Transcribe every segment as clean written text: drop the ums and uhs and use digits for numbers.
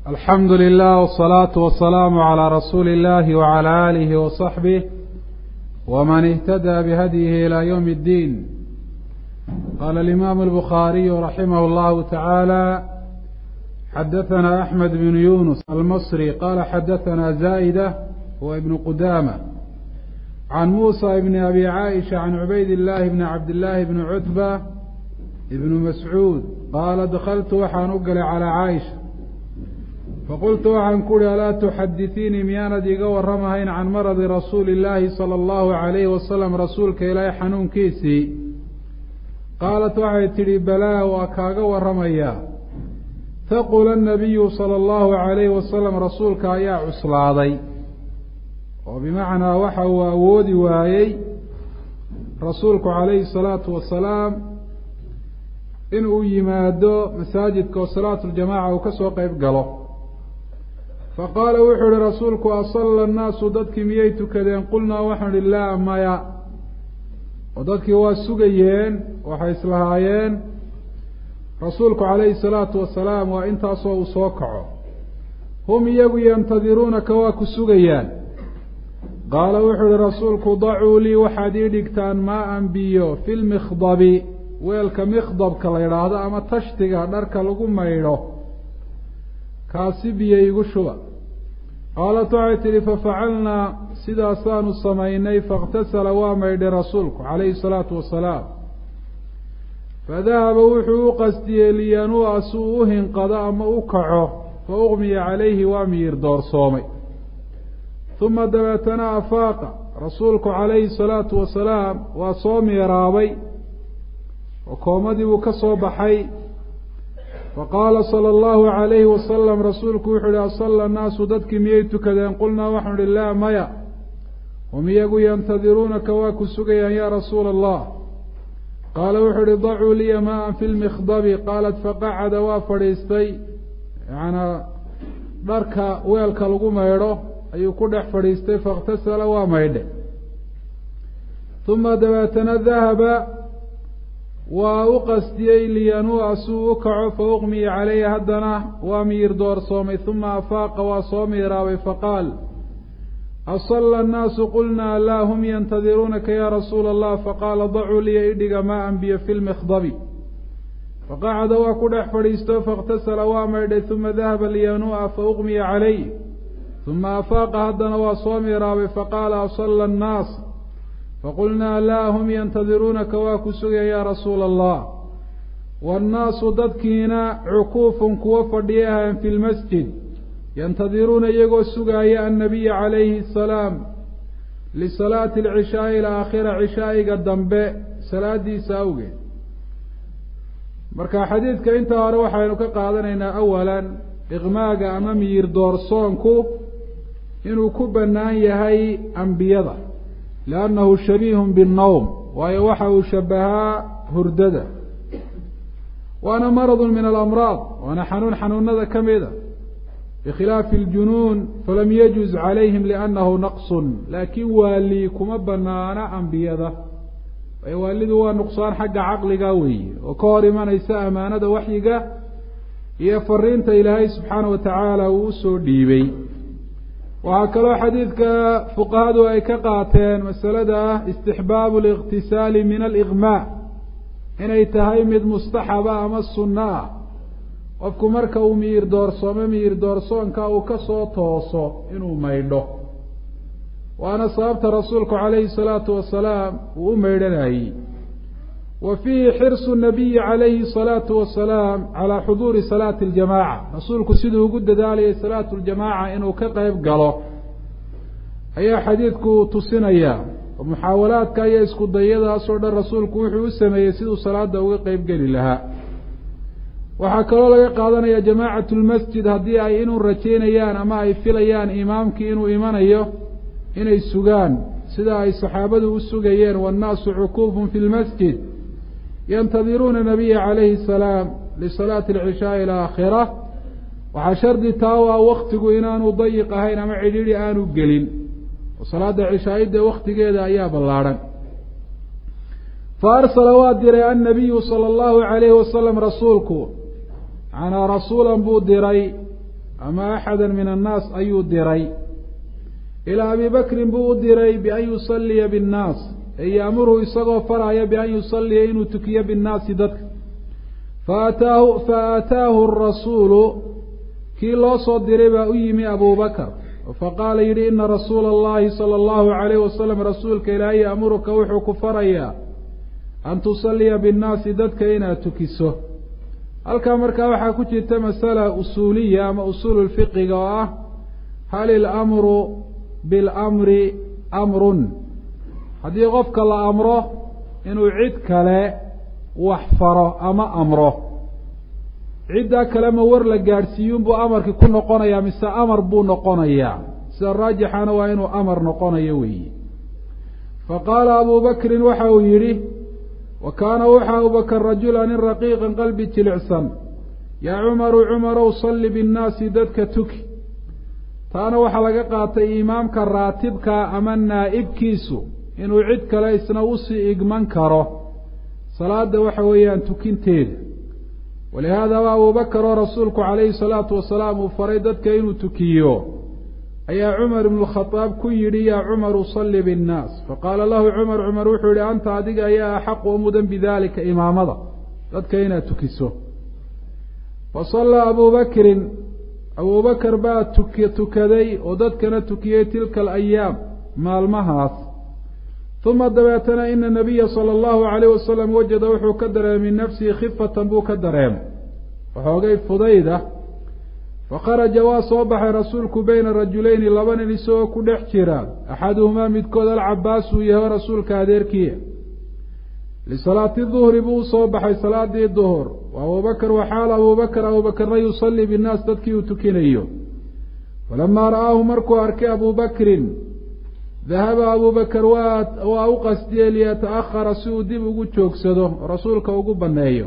الحمد لله والصلاة والسلام على رسول الله وعلى آله وصحبه ومن اهتدى بهديه إلى يوم الدين. قال الإمام البخاري رحمه الله تعالى: حدثنا أحمد بن يونس المصري قال حدثنا زائدة هو ابن قدامة عن موسى بن أبي عائشة عن عبيد الله بن عبد الله بن عتبة ابن مسعود قال: دخلت وحان أقل على عائشة فقلت وحان كل: ألا تحدثيني مياند إيقا ورمهين عن مرض رسول الله صلى الله عليه وسلم رسولك إلهي حنون كيسي؟ قالت وحي تري: بلا وكاقا ورميا. تقول النبي صلى الله عليه وسلم رسولك يا عسلاضي، وبمعنى وحو أودي وايي رسولك عليه الصلاة والسلام إنه يمادو مساجدك وصلاة الجماعة وكسو قيب قلو. فقال وحر رسولك: أصلى الناس ضدك مييتك دين؟ قلنا وحن لله مايا. وضدك هو سقيين وحيث لهايين رسولك عليه الصلاة والسلام وإنت أصوى صوكعه هم يقوا ينتظرونك واكو سقيان. قال وحر رسولك: ضعوا لي وحديدكتان ما أنبيو في المخضب، ويلك مخضب كاليرا هذا أما تشتغى نرك لكم ميرو كاسبي يقشوا. قالت وعيتري: ففعلنا سدا سان السميني فاغتسل واميد رسولك عليه الصلاة والسلام. فذهب وحو قستي لينو أسوه قضاء موقعه فأغمي عليه وامير دور صومي. ثم دبتنا أفاق رسولك عليه الصلاة والسلام وصومي رابي وكومدي وكصوب حي. فقال صلى الله عليه وسلم رسولك وحده: أصلى الناس ضدك مييتك دين؟ قلنا وحن لله ميا. وميقوا ينتظرونك واكو سقيا يا رسول الله. قال وحده: ضعوا لي ماء في المخضب. قالت: فقعد وفريستي، يعني درك ويلك لغو ميرو أيو كدح فريستي فاغتسل وميده. ثم دباتنا ذهب وأقستي لينو أسوكع فأغمي عليه هدنا وامير دور صومي. ثم أفاق وصومي راوي فقال: أصلى الناس؟ قلنا لا، هم ينتظرونك يا رسول الله. فقال: ضعوا لي إدق ماء بي في المخضب. فقعد وكدح فريستو فاغتسل وامير. ثم ذهب لينو فأغمي عليه. ثم أفاق هدنا وصومي راوي فقال: أصلى الناس؟ فقلنا لا، هم ينتظرونك واكسويا يا رسول الله. والناس ضدكينا عكوف كوفديها في المسجد ينتظرون يقو سوغايا النبي عليه السلام لصلاة العشاء إلى آخر عشاء قدام صلاة دي ساوغي. مركا حديثك انت روحا ينوك قادنين أولا إغماق أمامير دورسونكو إنو كبنان يهي أنبيضا، لأنه شبيه بالنوم ويوحه شبها هرددا، وأنا مرض من الأمراض، وأنا حنون ذا كمذا، بخلاف الجنون فلم يجوز عليهم لأنه نقص. لكن واليكم بنانا أنبياء ويوالدوا نقصان حق عقل قوي وكوري من يساء أمانة وحيقة يفرنت إلهي سبحانه وتعالى وسو ديبي. وهكذا حديثك فقهاء أي كقاتين مسألة استحباب الاغتسال من الإغماء، هنا يتهيمد مستحبة أما السنة وفكو مركو مير دورسون كاو كسو توسو إنو ميلو. وأنا صابت رسولك عليه الصلاة والسلام وميلناي. وفيه حرص النبي عليه الصلاة والسلام على حضور صلاة الجماعة. رسولك سيده قد دالي صلاة الجماعة إنه كقيب قاله أي حديثك تصنيا ومحاولات كاية اسكو ضيادة أصعد الرسولك وحي السماء يسيد صلاة دوي قيب قالي لها. وحكروا لك قادنا يا جماعة المسجد هدي أي إنو رجينيان أما أي فيليان إمامك إنو إيمان أيه إنو السجان سيدا أي صحابته السجيان. والناس عكوف في المسجد ينتظرون النبي عليه السلام لصلاة العشاء إلى آخرة. وحشرد تاوى وقتك إنان ضيق هين معديري آنو قليل، وصلاة العشاء إذا وقتك إذا أياب الله. فأرسل وادر النبي صلى الله عليه وسلم رسولك أنا رسولا بودري أما أحدا من الناس أي ديري إلى أبي بكر بو ديري بأن يصلي بالناس أي يأمره يصغى فرعي بأن يصلي إنه تكي بالناس دك فأتاه الرسول كي لا صدر بأيم أبو بكر فقال يري إن رسول الله صلى الله عليه وسلم رسولك إلهي يأمرك وحك فرعي أن تصلي بالناس دك إنه تكسه halkaa markaa waxaa ku jirta masala usuuliya ama usuul fiqiga oo ah hal al-amru bil amri amrun haddii qofka la amro inuu cid kale wax faro ama amro cidda kale ma war la gaarsiiyun buu amarkii ku noqonayaa mise amar buu noqonayaa sida raajixana waa inuu amar noqonayo weeye faqaala abu bakrin waxa uu yidhi وكان وحى أبو بكر رجلا رقيقا قلبي تلعسا يا عمر صلي بالناس ددك تكي تانا وحى لقاقات إمامك الراتبك أمنا إبكيسو إنو عدك ليسنا وصي إقمنكره صلاة وحويا تكين تيد ولهذا أبو بكر ورسولك عليه الصلاة والسلام فريدتك إنو تكيو أي عمر بن الخطاب كيري يا عمر صلي بالناس فقال له عمر وحولي أنت أدق يا أحق ومدا بذلك إمامضة قد كينا تكسه فصلى أبو بكر بقى تكذي ودد كانت تكيه تلك الأيام مع المهاث ثم دبعتنا إن النبي صلى الله عليه وسلم وجد وحو كدر من نفسه خفة بو كدرهم وحو قيب فضيدة فخرج وصبح رسولك بين الرجلين لبن لسوى كل احترام أحدهما متكود العباس ويا رسولك هذيركيه لصلاة الظهر بو صبح صلاة الظهر وأبو بكر وحال أبو بكر يصلي بالناس تدكي وتكينيه ولما رآه مركو أركي أبو بكر ذهب أبو بكر وأوقسدي ليتأخر سودي بقود شوكسده رسولك وقوب النهيه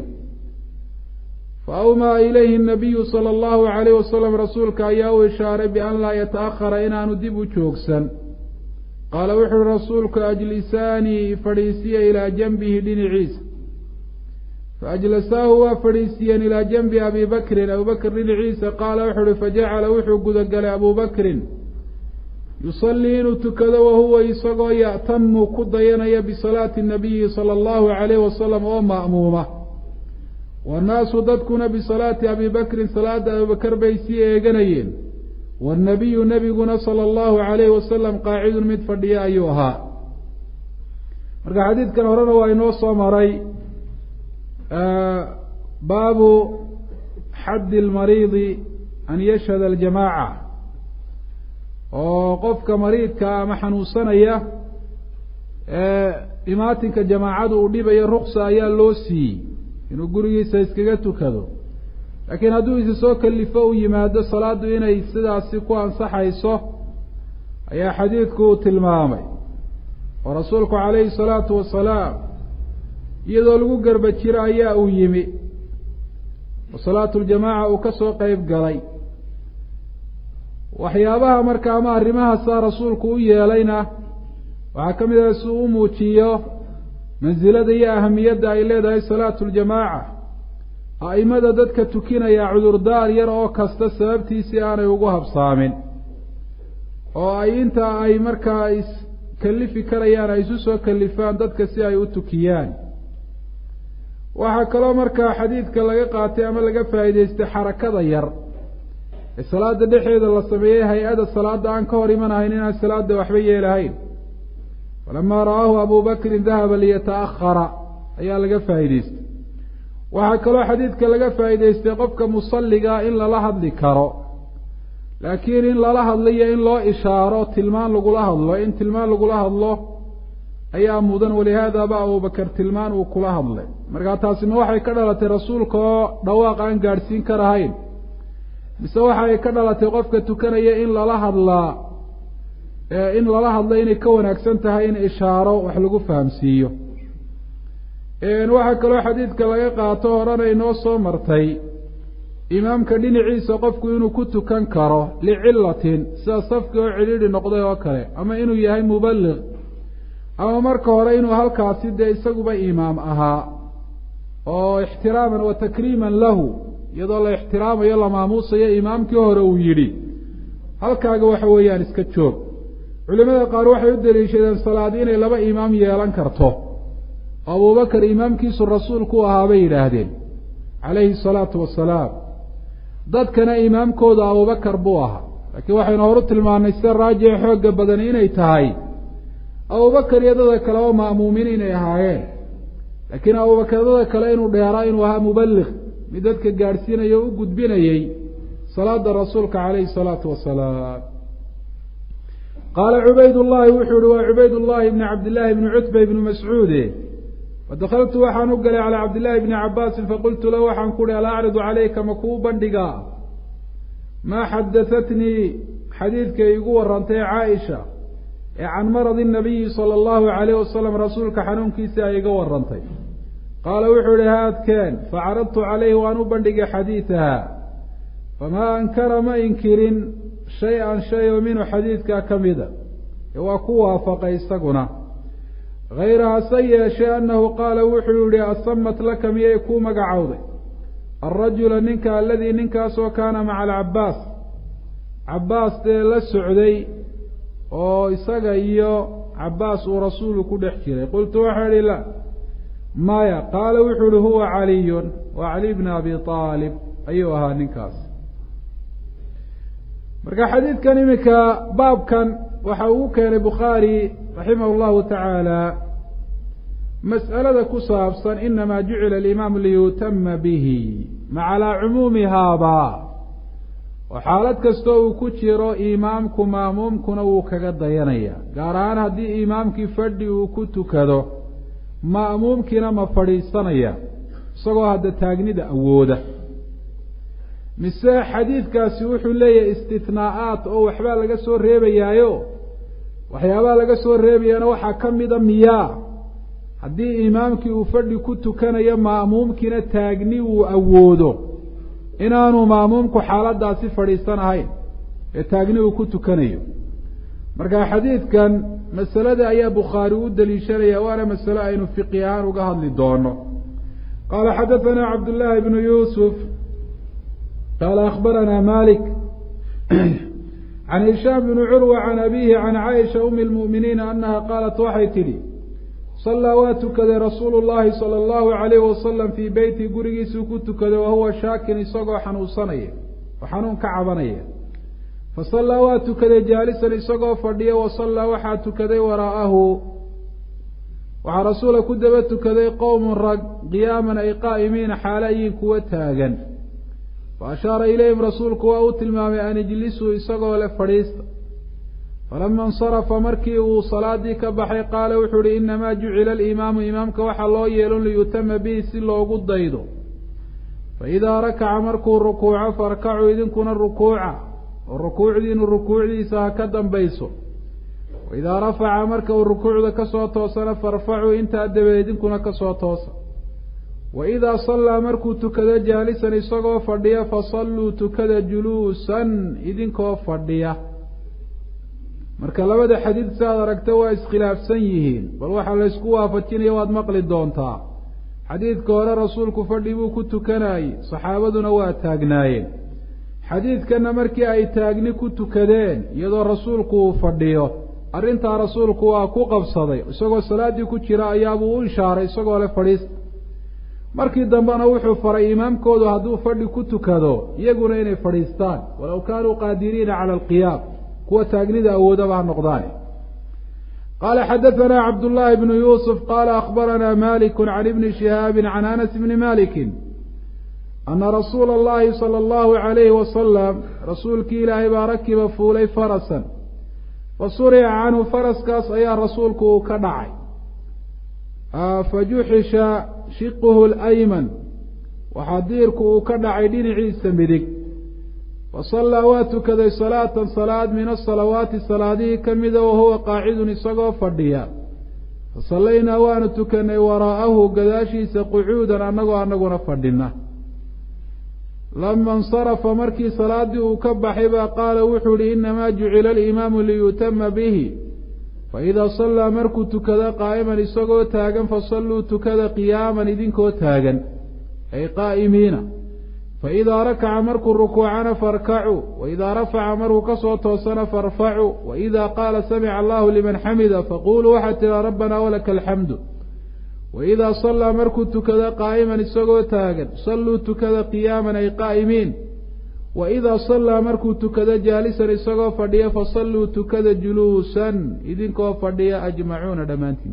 فأوما إليه النبي صلى الله عليه وسلم رسولك أياه إشارة بأن لا يتأخر إنا ندب شوكسا قال وحر رسولك أجلساني فريسيا إلى جنبه دين عيسى فأجلساه فريسيا إلى جنب أبو بكر دين عيسى قال وحر فجعل وحر قد قال أبو بكر يصلين تكذ وهو يصغى يأتم كضينا بصلاة النبي صلى الله عليه وسلم ومأمومة والناس ضدكنا بصلاة أبي بكر صلاة أبي بكر بيسية جنين والنبي نبينا صلى الله عليه وسلم قاعد متفرديا أيها مرجع حديث كان هرنا وينوص مري باب حد المريض أن يشهد الجماعة وقفك مريض كمحنوسنا إماتك جماعة وديب الرخصة يا لوسي inuu gurigiisa iskaga tukado laakiin hadduu isa soo kalifo u yimaado salaadu inay sidaasi ku ansaxayso ayaa xadiidku tilmaamay oo rasuulku calayhi salaatu wasalaam iyadoo lagu garba jiro ayaa uu yimi oo salaatu ljamaaca uu ka soo qayb galay waxyaabaha marka ama arrimahaasa rasuulku u yeelayna waxaa ka mid ah si uu u muujiyo mansilada iyo ahamiyadda ay leedahay salaatu ljamaaca a'imada dadka tukinaya cudurdaar yar oo kasta sababtiisii aanay ugu habsaamin oo ay inta ay markaa iskalifi karayaan ay isu soo kalifaan dadka si ay u tukiyaan waxaa kaloo markaa xadiidka laga qaatay ama laga faa'iidaystay xarakada yar ee salaada dhexeeda la sameeyey hay-ada salaada aan ka hor imanahayn inaan salaada waxba yeelahayn فلما رآه أبو بكر ذهب ليتأخر أيها لقى فايديست وحكى حديثك لقى فايديست قفك مصلقا إلا لحظ لكرا لكن إلا لحظ لي إلا إشارة تلمان لقو لحظ الله إن تلمان لقو لحظ الله أيها مدن ولهذا بقى أبو بكر تلمان وقو لحظ الله مرقى تاسم وحي كدلة رسولك دواق عن قارسين كرهين بس وحي كدلة قفك تكني إلا لحظ الله in lala hadlo inay ka wanaagsan tahay in ishaaro wax lagu fahamsiiyo waxaa kaloo xadiidka laga qaato horena inoo soo martay imaamka dhinaciisa qofku inuu ku tukan karo licillatin sida safki oo cidhiidhi noqday oo kale ama inuu yahay muballiq ama marka hore inuu halkaasi dee isaguba imaam ahaa oo ixtiraaman wa takriiman lahu iyadoo la ixtiraamayo la maamuusayo imaamkii hore uu yidhi halkaaga waxa weeyaan iska joog. culimada qaar waxay u daliishadeen salaadi inay laba imaam yeelan karto. abubakar imaamkiisu rasuulku ahaa bay yidhaahdeen calayhi salaatu wasalaam, dadkana imaamkooda abubakar buu ahaa. laakiin waxaynu horu tilmaannay sida raajixa xoogga badan inay tahay abubakar iyo dada kale oo ma'muumiin inay ahaayeen, laakiin abubakar dada kale inuu dheeraa inuu ahaa muballiq, mid dadka gaadhsiinaya o u gudbinayey salaada rasuulka calayhi salaatu wasalaam. qaala cubaydullaahi wuxuu yihi waa cubaydullaahi ibni cabdillaahi ibni cutba ibni mascuude fadakaltu waxaan u galay calaa cabdillaahi bni cabaasin faqultu lahu waxaan ku uhi alaa acridu calayka ma kuu bandhigaa maa xadahatnii xadiidkay igu warantay caaisha ee can maradi nabiyi sala allahu calayh wasalam rasuulka xanuunkiisii ay iga warantay. qaala wuxuu ihi haadkeen facaradtu calayhi waan u bandhigay xadiidaha famaa ankara ma inkirin shay-an shay oo minhu xadiidkaa ka mida ee waa ku waafaqay isaguna. hayra hase yeeshee annahu qaala wuxuu yihi asamat laka miyay kuu magacowday alrajula ninka aladii ninkaasoo kaana maca alcabaas cabaas dee la socday oo isaga iyo cabaas uu rasuulu ku dhex jiray. qultu waxaa idhi la maya. qaala wuxuu ihi huwa caliyun waa caliy bna abi aalib ayuu ahaa ninkaas. marka xadiidkan iminka baabkan waxa uu keenay bukhaari raximah llahu tacaala mas'alada ku saabsan inamaa jucila alimaamu liyutama bihi ma calaa cumuumihaaba, oo xaalad kastoo uu ku jiro imaamku maamuumkuna wuu kaga dayanaya, gaar ahaan haddii imaamkii fadhi uu ku tukado ma'muumkiina ma fadhiisanaya isagoo hadda taagnida awooda, mise xadiidkaasi wuxuu leeyahay istitnaa'aat oo waxbaa laga soo reebayaayo waxyaabaha laga soo reebayana waxaa ka mida miyaa haddii imaamkii uu fadhi ku tukanayo ma'muumkiina taagni uu awoodo inaanu ma'muumku xaaladaasi fadhiisan ahayn ee taagni uu ku tukanayo. marka xadiidkan masalada ayaa bukhaari u daliishanaya, waana masale aynu fiqi ahaan uga hadli doono. qaala xadahanaa cabdullaahi bnu yuusuf qaala akhbaranaa malik can hishaam bni curwa can abiihi can caaisha umi lmu'miniina annaha qaalat waxay tidhi sallaa waa tukaday rasuulu llaahi sala allahu calayhi wasalam fii beyti gurigiisuu ku tukaday wahuwa shaakin isagoo xanuunsanaya oo xanuun ka cabanaya. fasallaa waa tukaday jaalisan isagoo fadhiya, wasallaa waxaa tukaday waraa'ahu waxaa rasuula ku daba tukaday qowmun rag qiyaaman ay qaa'imiina xaala yiin kuwa taagan. fa ashaara ilayhim rasuulku waa u tilmaamay an ijlisuu isagoo le fadhiista. falama insarafa markii uu salaadii ka baxay qaala wuxuu ihi inamaa jucila alimaamu imaamka waxaa loo yeelon liyutama bihi si loogu daydo. faidaa rakaca markuu rukuuco farkacuu idinkuna rukuuca oo rukuucdiinu rukuucdiisa ha ka dambayso. waidaa rafaca marka uu rukuucda kasoo toosana farfacuu intaa dabeed idinkuna kasoo toosa. waidaa sallaa markuu tukado jaalisan isagoo fadhiya fasalluu tukada juluusan idinkoo fadhiya. marka labada xadiid saaad aragta waa iskhilaafsan yihiin, bal waxaa laysku waafajinaya waad maqli doontaa. xadiidka hore rasuulku fadhi buu ku tukanayey, saxaabaduna waa taagnaayeen. xadiidkanna markii ay taagni ku tukadeen iyadoo rasuulku uu fadhiyo, arrintaa rasuulku waa ku qabsaday, isagoo salaaddii ku jira ayaabuu u ishaaray isagoo le fadhiista. markii dambena wuxuu faray imaamkoodu hadduu fadhi ku tukado iyaguna inay fadhiistaan walow kaanuu qaadiriina cala alqiyaam, kuwa taagnida awoodaba ha noqdaane. qaala xadahanaa cabdullaahi bnu yuusuf qaala akhbaranaa maliku can ibni shihaabi can anas bni malikin ana rasuula allahi sala allahu calayhi wasalam rasuulkii ilaahay baa rakiba fuulay farasan fasurica canhu faraskaas ayaa rasuulku uu ka dhacay. fajuxisha shiquhu alayman waxaa diirku uu ka dhacay dhinaciisa midig. fasallaa waa tukaday salaatan salaad min asalawaati salaadihii ka mida wahuwa qaacidun isagoo fadhiya. fasallaynaa waanu tukanay waraa'ahu gadaashiisa qucuudan anaguna fadhina. lama insarafa markii salaadii uu ka baxay baa qaala wuxuu ihi inamaa jucila alimaamu liyutama bihi. faidaa sallaa markuu tukado qaa'iman isagoo taagan fasalluu tukada qiyaaman idinkoo taagan ay qaa'imiina. فإذا ركع مركو ركوعنا فاركعوا وإذا رفع مركو كسو توسنا فارفعوا وإذا قال سمع الله لمن حمد فقولوا حتى ربنا ولك الحمد وإذا صلى مركو تكذا قائما السقو تاغن صلوا تكذا قياما أي قائمين وإذا صلى مركو تكذا جالسا السقو فرديا فصلوا تكذا جلوسا إذن كو فرديا أجمعون دمانتين.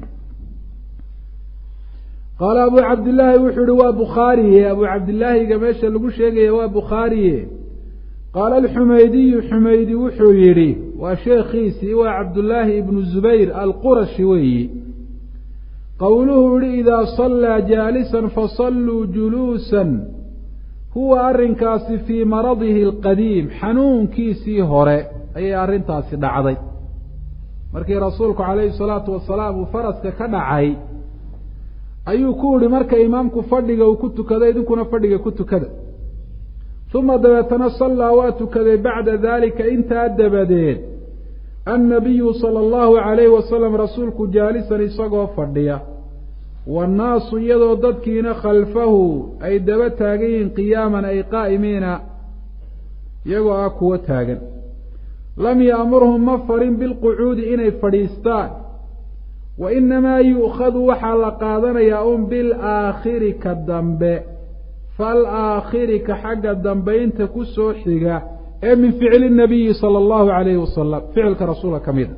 قال أبو عبد الله وحر وبخاري أبو عبد الله قماش اللقوش يقى وبخاري قال الحميدي حميدي وحيري وشيخي سوى عبد الله بن الزبير القرشي قوله إذا صلى جالسا فصلوا جلوسا هو أرنكاس في مرضه القديم حنون كيسي هوري أي أرنتاس دعضي مركي رسولك عليه الصلاة والسلام وفرسك كدعي ayuu ku yiri marka imaamku fadhiga uu ku tukaday idinkuna fadhiga ku tukada thumma dabatana salla wa tukaday ba'da dhalika inta dabadeed an-nabiy sallallahu alayhi wa sallam rasuulku jaalisan isagoo fadhiya والناس yadoo dadkiina khalfahu ay daba taageen qiyaaman ay qaa'imiina yagoo kuwa taagan lam ya'murhum mafarin bil qu'ud inay fadhiistaan وإنما يؤخذ وحال قادنا يوم بالآخر كالدنب فالآخر كحق الدنبين تكسو حقا من فعل النبي صلى الله عليه وسلم فعل كرسول كميدا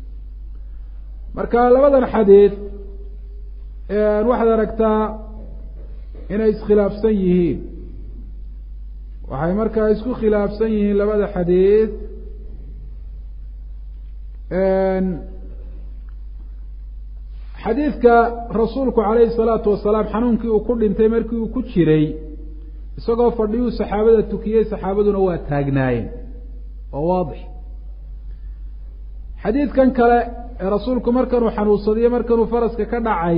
مركا لبدا الحديث واحد ركتا هنا اسخلاف سيهين وحي مركا اسكو خلاف سيهين لبدا حديث xadiidka rasuulku calayhi salaatu wasalaam xanuunkii uu ku dhintay markii uu ku jiray isagoo fadhiyuu saxaabada tukiyey saxaabaduna waa taagnaayeen oo waadix xadiidkan kale ee rasuulku markanuu xanuunsaday markanuu faraska ka dhacay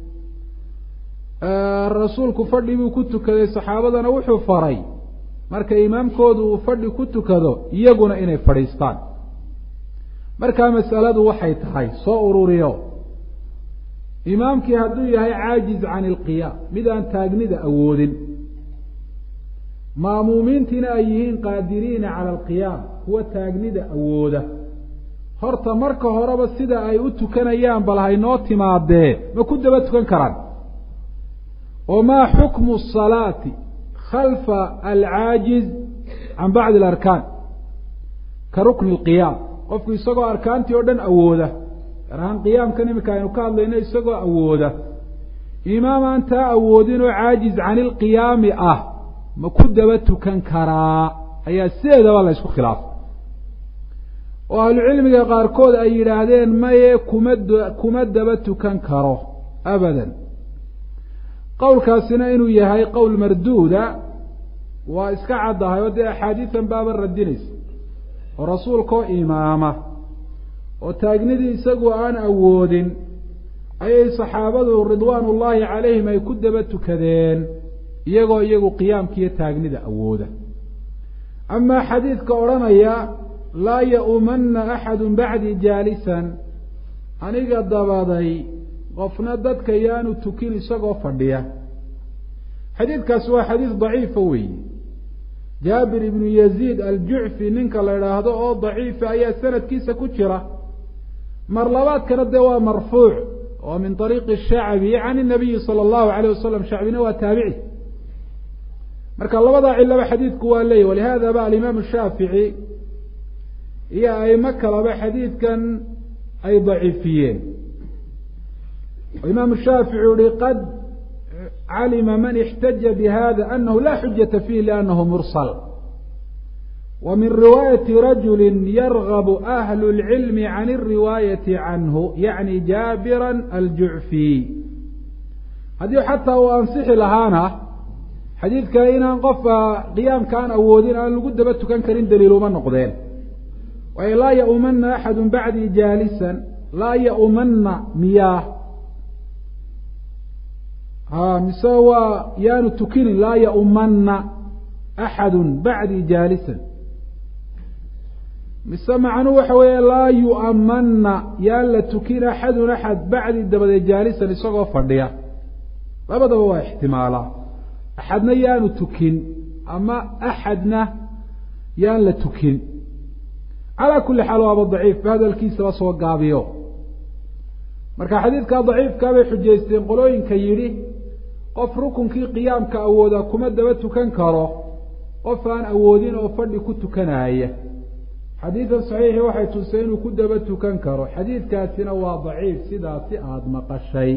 rasuulku fadhi buu ku tukaday saxaabadana wuxuu faray marka imaamkoodu uu fadhi ku tukado iyaguna inay fadhiistaan markaa mas'aladu waxay tahay soo ururiyo imaamkii hadduu yahay caajiz can ilqiyaam mid aan taagnida awoodin maamuumiintiina ay yihiin qaadiriina cala alqiyaam kuwa taagnida awooda horta marka horeba sida ay u tukanayaan bal haynoo timaadee ma ku daba tukan karaan oo maa xukmu asalaati khalfa alcaajiz can bacdi alarkaan ka rukni alqiyaam qofku isagoo arkaantii oo dhan awooda rahan qiyaamkan imika aynu ka hadlayno isagoo awooda imaam aan taa awoodin oo caajiz can ilqiyaami ah ma ku daba tukan karaa ayaa sideedaba la isku khilaafay oo ahlucilmiga qaarkood ay yidhaahdeen maye kuma daba tukan karo abadan qowlkaasina inuu yahay qowl marduuda waa iska caddahay oo dee axaadiisan baaba radinaysa oo rasuulkoo imaama oo taagnidii isagu aan awoodin ayay saxaabadu ridwaanullaahi calayhim ay ku daba tukadeen iyagoo iyagu qiyaamkiiyo taagnida awooda amaa xadiidka odhanaya laa ya'umanna axadun bacdii jaalisan aniga dabaday qofna dadka yaanu tukin isagoo fadhiya xadiidkaasi waa xadiis daciifa weeye jaabir ibnu yaziid aljucfi ninka la idhaahdo oo daciifa ayaa sanadkiisa ku jira mar labaadkana dee waa marfuuc oo min طariiqi الshacbi can الnabiyi salى الlahu عalيه wasalam shacbina waa taabici marka labadaa cilaba xadiidku waa leeyahy walihada ba alimaam الshaafiعي iyo aimo kalaba xadiidkan ay daciifiyeen imaam الshaafiعي uhi qad calima man اxtaja bhada anahu la xujaةa fiih lأnnahu mursl ومن رواية رجل يرغب أهل العلم عن الرواية عنه يعني جابرا الجعفي هذه حتى وأنصح لهانا حديث كاين قف قيام كان أودين أن لقد دبت كان كريم دليل من نقدين ولا يؤمن أحد بعدي جالسا لا يؤمن مياه مسوى يان تكين لا يؤمن أحد بعدي جالسا mise macnuu waxa weeye laa yu'amanna yaan la tukin axadun axad bacdi dabadeed jaalisan isagoo fadhiya labadaba waa ixtimaala axadna yaanu tukin ama axadna yaan la tukin calaa kulli xaal waaba daciif hadalkiisaba soo gaabiyo marka xadiidkaa daciifkaa bay xujaysteen qolooyinka yidhi qof rukunkii qiyaamka awooda kuma daba tukan karo qof aan awoodin oo fadhi ku tukanaya xadiidan saxiixi waxay tusay inuu ku daba tukan karo xadiidkaasina waa daciif sidaasi aada maqashay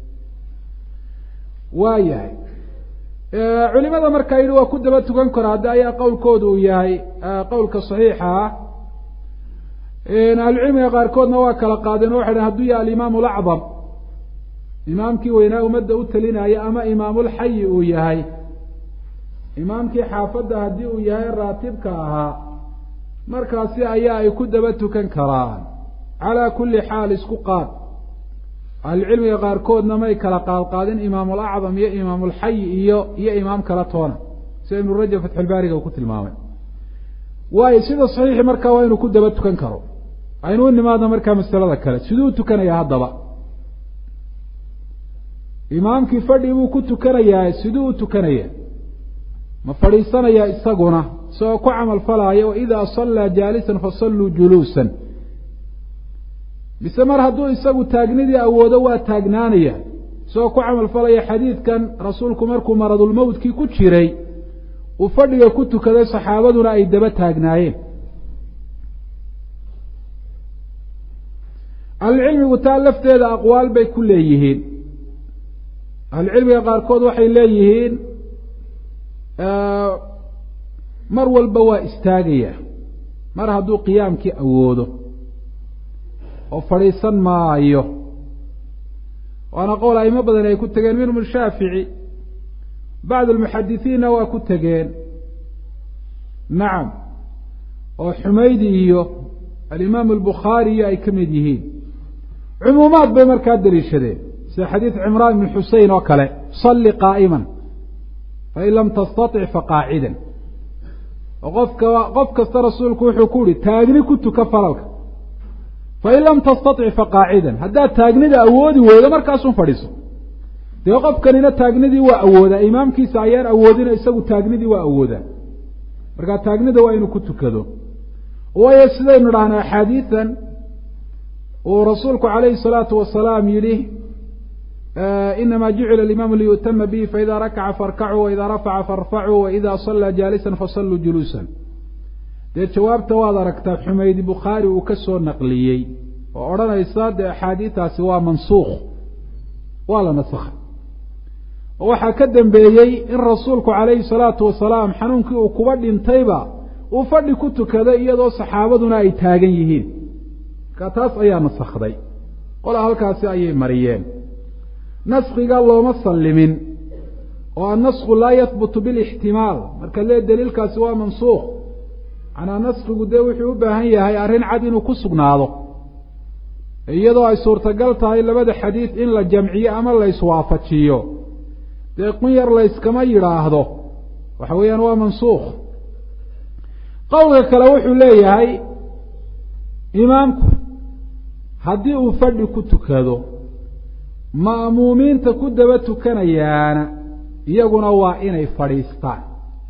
waayahay culimada markaa yidhi waa ku daba tukan karo haddi ayaa qowlkooda uu yahay qowlka saxiixa ah ahlucilmiga qaarkoodna waa kala qaadeen o waxay dhahn hadduu yahay alimaam alacdam imaamkii weynaa ummadda u talinaya ama imaamulxayi uu yahay imaamkii xaafadda haddii uu yahay raatibka ahaa markaasi ayaa ay ku daba tukan karaan calaa kulli xaal isku qaad ahlucilmiga qaarkoodna may kala qaadqaadin imaamulacdam iyo imaamulxayi iyo imaam kala toona sida ibnu rajab fatxulbaariga uu ku tilmaamay waayo sida saxiixi markaa waa inuu ku daba tukan karo aynu u nimaadno markaa masalada kale siduu u tukanaya haddaba imaamkii fadhi buu ku tukanayaa siduu u tukanaya ma fadhiisanayaa isaguna isagoo ku camal falaayo waidaa sallaa jaalisan fasalluu juluusan mise mar hadduu isagu taagnidii awoodo waa taagnaanaya isagoo ku camal falaya xadiidkan rasuulku markuu maradulmowtkii ku jiray uu fadhiga ku tukaday saxaabaduna ay daba taagnaayeen ahlucilmigu taa lafteeda aqwaal bay ku leeyihiin ahlucilmiga qaarkood waxay leeyihiin mar walba waa istaagaya mar hadduu qiyaamkii awoodo oo fadhiisan maayo waana qowl aimo badan ay ku tegeen minhum shaafici bacd almuxadisiinna waa ku tegeen nacam oo xumaydi iyo alimaam albukhaari iyo ay ka mid yihiin cumuumaad bay markaa daliishadeen sida xadiid cimraan ibni xusein oo kale salli qaa'iman fain lam tastatic faqaacidan oo qof kasta rasuulku wuxuu ku uhi taagni ku tuka falalka fain lam tastatic faqaacidan haddaad taagnida awoodi weydo markaasun fadhiiso dee qofkanina taagnidii waa awoodaa imaamkiisa ayaan awoodina isagu taagnidii waa awoodaa markaa taagnida waa inuu ku tukado waayo sidaynu dhahna axaadiidan uu rasuulku calayhi الsalaatu wasalaam yihi inama jucila alimaamu liyu'tama bihi faida rakaca farkacuu waida rafaca farfacuu waida salaa jaalisan fasalluu juluusan dee jawaabta waad aragtaa xumaydi bukhaari uu ka soo naqliyey oo odhanaysa dee axaadiistaasi waa mansuukh waa la nasakhay oo waxaa ka dambeeyey in rasuulku calayhi salaatu wasalaam xanuunkii uu kuba dhintayba uu fadhi ku tukaday iyadoo saxaabaduna ay taagan yihiin marka taas ayaa nasakhday qola halkaasi ayay mariyeen naskiga looma sallimin oo annasku laa yahbutu bilixtimaal marka lee daliilkaasi waa mansuukh manaa naskigu dee wuxuu u baahan yahay arrin cad inuu ku sugnaado iyadoo ay suurtagal tahay labada xadiid in la jamciyo ama la iswaafajiyo dee qun yar layskama yidhaahdo waxa weeyaan waa mansuukh qowlka kale wuxuu leeyahay imaamku haddii uu fadhi ku tukado ma'muumiinta ku daba tukanayaana iyaguna waa inay fadhiistaan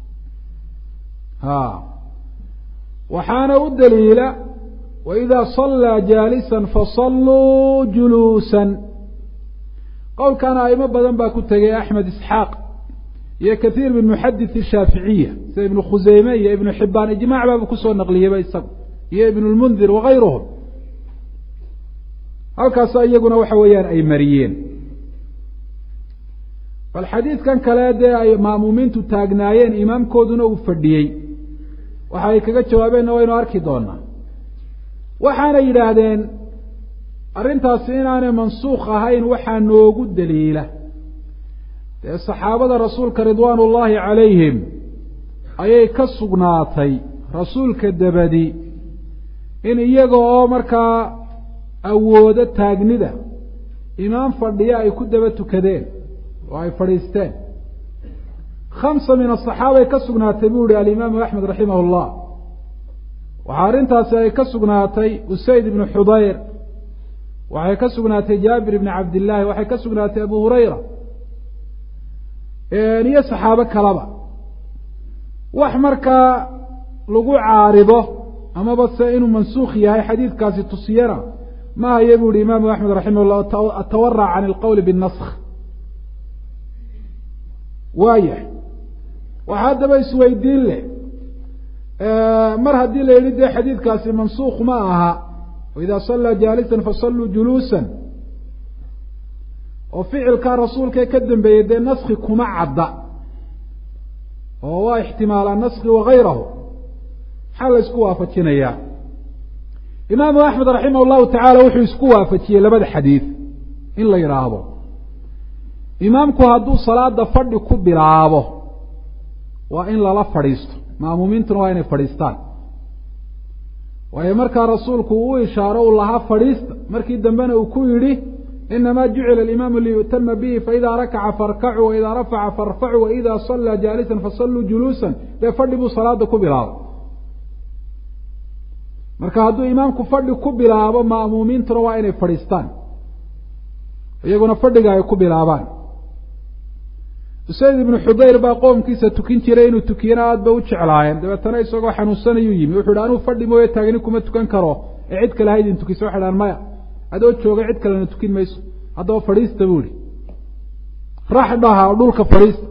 waxaana u daliila waidaa sallaa jaalisan fasalluu juluusan qowlkana aimo badan baa ku tegay axmed isxaaq iyo kathiir min muxadith shaaficiya sida ibnu khuseyme iyo ibnu xibaan ijmac baaba kusoo naqliyeyba isagu iyo ibnu lmundir wakayruhum halkaasa iyaguna waxa weeyaan ay mariyeen bal xadiidkan kale dee ay ma'muumiintu taagnaayeen imaamkooduna uu fadhiyey waxa ay kaga jawaabeenna waynu arki doonaa waxaanay yidhaahdeen arrintaasi inaanay mansuukh ahayn waxaa noogu daliila dee saxaabada rasuulka ridwaan ullaahi calayhim ayay ka sugnaatay rasuulka dabadi in iyaga oo markaa awoodo taagnida imaam fadhiya ay ku daba tukadeen oo ay fadhiisteen 5 min asaxaabay ka sugnaatay buu yihi alimaamu axmed raximah اllah waxaa arrintaasi ay ka sugnaatay usayd ibnu xudayr waxay ka sugnaatay jaabir ibni cabdillaahi waxay ka sugnaatay abu hurayra iyo saxaabo kalaba wax markaa lagu caarido amaba se inuu mansuukh yahay xadiidkaasi tusiyana ma haya bu yihi imaamu axmed raximah llah atawarac can alqowli biاnaskh waayahay waxaa haddaba isweydiin leh mar haddii la yidhi dee xadiidkaasi mansuukh ma aha waidaa sallaa jaalisan fasalluu juluusan oo ficilkaa rasuulkae ka dambeeyey dee naski kuma cadda oo waa ixtimaalaa naski wagayrahu maxaa la isku waafajinayaa imaamu axmed raximah llahu tacaala wuxuu isku waafajiyey labada xadiid in la yidhaahdo imaamku hadduu salaada fadhi ku bilaabo waa in lala fadhiisto ma'muumiintuna waa inay fadhiistaan waayo markaa rasuulku uu ishaaro u lahaa fadhiista markii dambena uu ku yidhi inamaa jucila alimaamu liyu'tama bihi faidaa rakaca farkacuu waidaa rafaca farfacuu waidaa sallaa jaalisan fasalluu juluusan dee fadhi buu salaada ku bilaabo marka hadduu imaamku fadhi ku bilaabo ma'muumiintuna waa inay fadhiistaan iyaguna fadhiga ay ku bilaabaan usayd ibnu xudayr baa qoomkiisa tukin jiray inuu tukiyana aad ba u jeclaayeen dabeetana isagoo xanuunsanayuu yimi wuxu hi anuu fadhi mooye taagni kuma tukan karo ee cid kale haydin tukisa waxay dhahan maya adoo jooga cid kalena tukin mayso haddaba fadhiista buu ihi rax dhaha oo dhulka fadhiista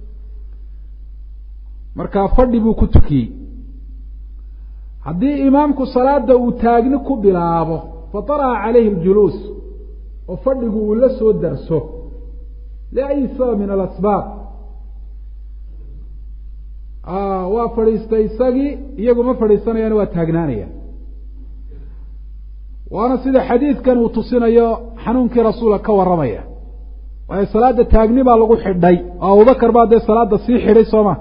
markaa fadhi buu ku tukiyey haddii imaamku salaada uu taagni ku bilaabo fatara'a calayhi aljuluus oo fadhigu uu la soo darso liayi sabab min alasbaab waa fadhiistay isagii iyagu ma fadhiisanayaan waa taagnaanayaan waana sida xadiidkan uu tusinayo xanuunkii rasuulka ka warramaya waayo salaada taagni baa lagu xidhay oo abubakar baa dee salaada sii xidhay sooma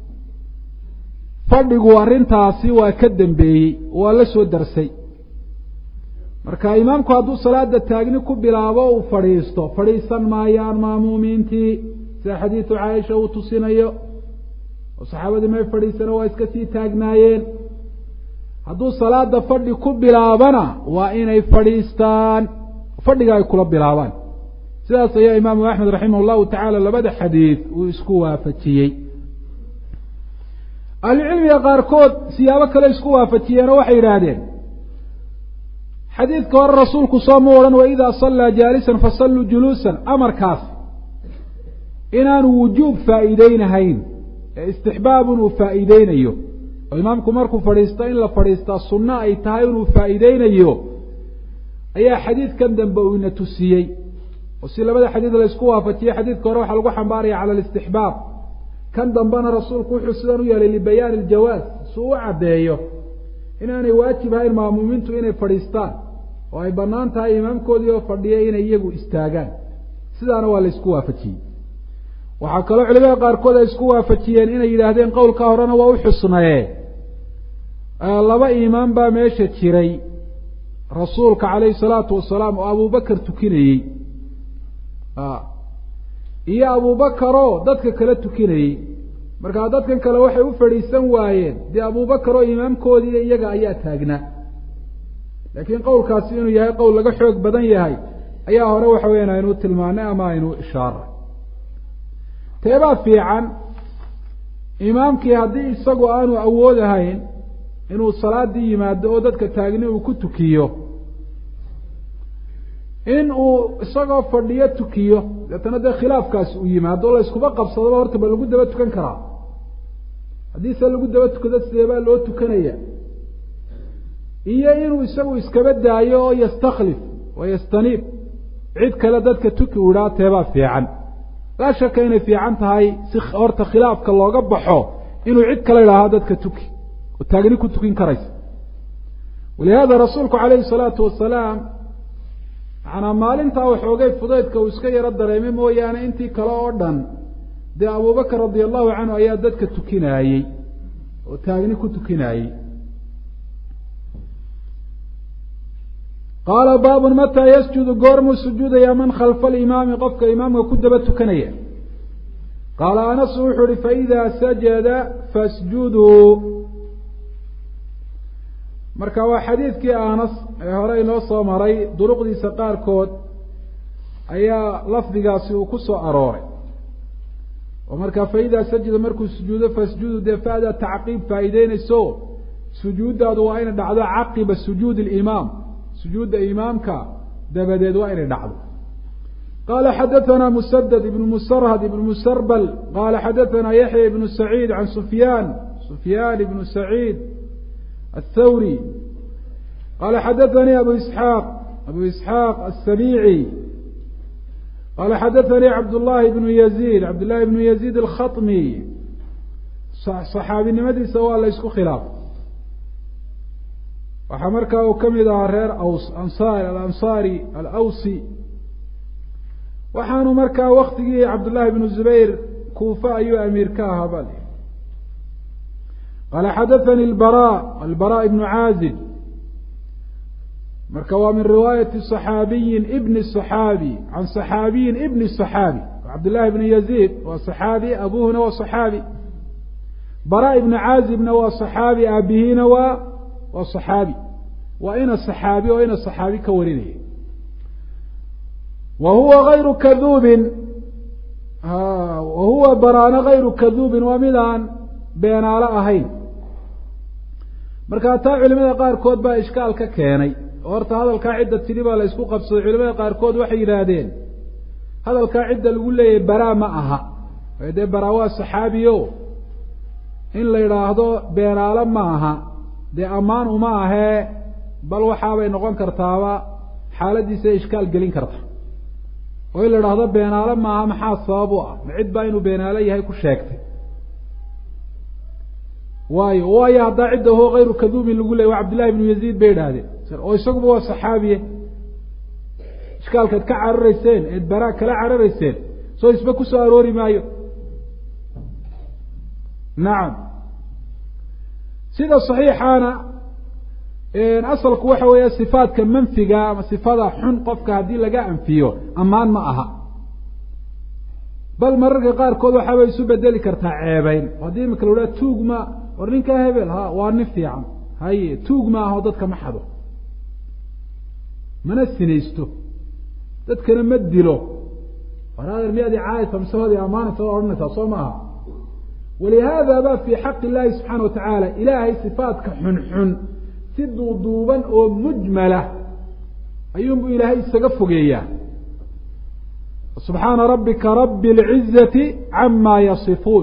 fadhigu arrintaasi waa ka dambeeyey waa la soo darsay marka imaamku hadduu salaada taagni ku bilaabo uu fadhiisto fadhiisan maayaan ma'muumiintii sida xadiidu caaisha uu tusinayo oo saxaabadii may fadhiisana waa iska sii taagnaayeen hadduu salaada fadhi ku bilaabana waa inay fadhiistaan fadhiga ay kula bilaabaan sidaas ayaa imaamu axmed raximah llahu tacaala labada xadiid uu isku waafajiyey ahlucilmiga qaarkood siyaabo kale isku waafajiyeenoo waxay yidhaahdeen xadiidka hore rasuulku sooma odhan waidaa sallaa jaalisan fasalluu juluusan amarkaas inaanu wujuub faa'iideynahayn ee istixbaabun uu faa'iideynayo oo imaamku markuu fadhiisto in la fadhiistaa sunno ay tahay inuu faa'iideynayo ayaa xadiidkan dambe uu ina tusiyey oo si labada xadiid la isku waafajiyey xadiidka hore waxaa lagu xambaaraya cala alistixbaab kan dambena rasuulku wuxuu sidan u yeelay libayaani aljawaaz si u caddeeyo inaanay waajib ahayn ma'muumiintu inay fadhiistaan oo ay bannaan tahay imaamkoodii oo fadhiya inay iyagu istaagaan sidaana waa la isku waafajiyey waxaa kaloo culimada qaarkood ay isku waafajiyeen inay yidhaahdeen qowlka horena waa u xusnaye laba imaam baa meesha jiray rasuulka calayhi salaatu wasalaam oo abubakar tukinayey iyo abubakaroo dadka kala tukinayey markaa dadkan kale waxay u fadhiisan waayeen dee abubakar oo imaamkoodii iyaga ayaa taagnaa laakiin qowlkaasi inuu yahay qowl laga xoog badan yahay ayaa hore waxa weyaan aynu tilmaanay ama aynu ishaaray teebaa fiican imaamkii haddii isagu aanu awoodahayn inuu salaadii yimaado oo dadka taagni uu ku tukiyo in uu isagoo fadhiyo tukiyo deetana dee khilaafkaasi uu yimaado la iskuba qabsadaba horta ba lagu daba tukan karaa haddii se lagu daba tukado sideebaa loo tukanaya iyo inuu isagu iskaba daayo oo yastaklif wa yastaniib cid kale dadka tuki u idhaa teebaa fiican laa shaka inay fiican tahay si horta khilaafka looga baxo inuu cid kale idhaaho dadka tuki oo taagni ku tukin karaysa walihaada rasuulku calayhi salaatu wasalaam macnaa maalintaa waxoogay fudaydka uu iska yaro dareemay mooyaane intii kale oo dhan dee abubakar radia allahu canhu ayaa dadka tukinaayey oo taagni ku tukinaayey qaala baabun mataa yasjudu goormuu sujuudaya man khalfa alimaami qofka imaamka ku daba tukanaya qaala anasu wuxuu uhi faidaa sajada fasjuduu marka waa xadiidkii anas ee hore inoo soo maray duruqdiisa qaarkood ayaa lafdigaasi uu ku soo arooray ومركا فإذا سجد مركو السجود فاسجدوا دفادا تعقيب فائدين السو سجود دادو وين دعدا عقب سجود الإمام سجود إمامك دبدد وين دعدا. قال حدثنا مسدد بن مسرهد بن مسربل قال حدثنا يحيى بن سعيد عن سفيان بن سعيد الثوري قال حدثني أبو إسحاق السبيعي قال حدثني عبد الله بن يزيد الخطمي صحابي نمدي سواء ليسكو خلاف وحمركا وكمد رير الأنصاري الأوسي وحانو مركا وقتي عبد الله بن الزبير كوفة أيو أمير كاهبال. قال حدثني البراء بن عازب مركوا من رواية صحابي ابن الصحابي عن صحابي ابن الصحابي. عبد الله بن يزيد وصحابي أبوه نوى صحابي براء بن عازب نوى صحابي أبيه نوى وصحابي وإن الصحابي كورينه وهو غير كذوب وهو بران غير كذوب ومدان بين على أهين مركا تا علماء قاركود با إشكال ككيني horta hadalka cidda tiriba la isku qabsaday culimada qaar kood waxay yiraahdeen hadalka cidda lagu leeyahay bara ma aha weede bara waa saxaabiyo in la yiraahdo beeraala ma aha de amaan uma aha bal waxa bay noqon kartaaba xaaladiisa iskaal gelin karta oo in la yiraahdo beeraala ma aha maxaa sabab u ah cid baa inuu beeraala yahay ku sheegtay waayo hada cidda hoo غير كذوب lagu leeyahay Abdullah ibn Yazid bay yiraahdeen oo isagu waa saxaabiye iskaalka ka cararayseen ee bara kala cararayseen soo isba ku soo aroori maayo. naam sida saxiixana asalku waxa weeye sifaadka manfiga ama sifada xun qofka hadii laga anfiyo amaan ma aha bal mararka qaar kood waxa way isu bedeli kartaa ceebayn hadii marka la yiraahdo tuugma war ninka hebel waa nin fiican haye tuugma ah dadka ma xado mana sinaysto dadkana ma dilo waraadar miyadi caayta masawadi amaana soo ornaysa soo maaha ولهذا بقى في حق الله سبحانه وتعالى إلهي صفاتك حن سدو دوبا ومجملة أيوم إلهي استقفوا إياه سبحان ربك رب العزة عما يصفون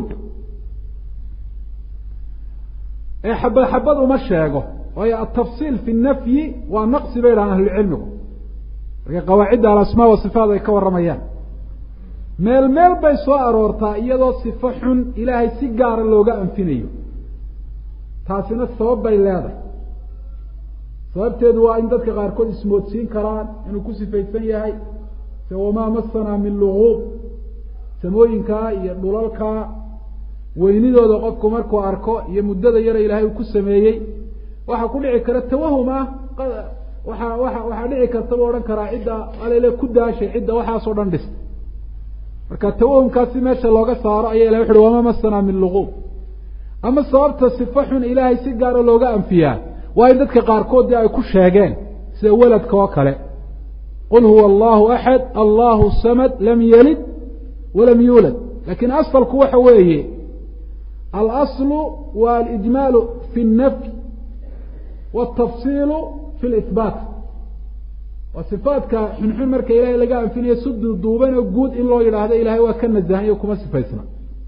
حبضوا مشاقه وهي التفصيل في النفي والنقص بين أهل العلم قواعد على الأسماء والصفات يكون رميان meel bay soo aroortaa iyadoo sifo xun ilaahay si gaar looga anfinayo taasina sabab bay leedahay sababteedu waa in dadka qaar kood ismoodsiin karaan inuu ku sifaysan yahay sawama masana min lughub samooyinka iyo dhulalka weynidooda qofku markuu arko iyo muddada yar ilaahay uu ku sameeyay waxa ku dhici kara tawahum ah waxa dhici karta oran kara cidda aleele ku daashay cidda waxa soo dhan dhis marka tawahumkaasi meesha looga saaro ayaa ilaahay wuxuu wama masana min lughub ama sababta sifo xun ilaahay si gaar ah looga anfiyaa waa in dadka qaar kood ay ku sheegeen sida waladka oo kale qul huwa allahu ahad allahu samad lam yalid walam yulad lakin asalku waxa weeye al-asl wal-ijmal fi an-nafy wat-tafsil fi al-ithbat وصفاتك حنحن مركا إلهي لقاء أنفين يسد الضوبان وقود إن الله يرى هذا إلهي وكان الزهنية وكما صفاتنا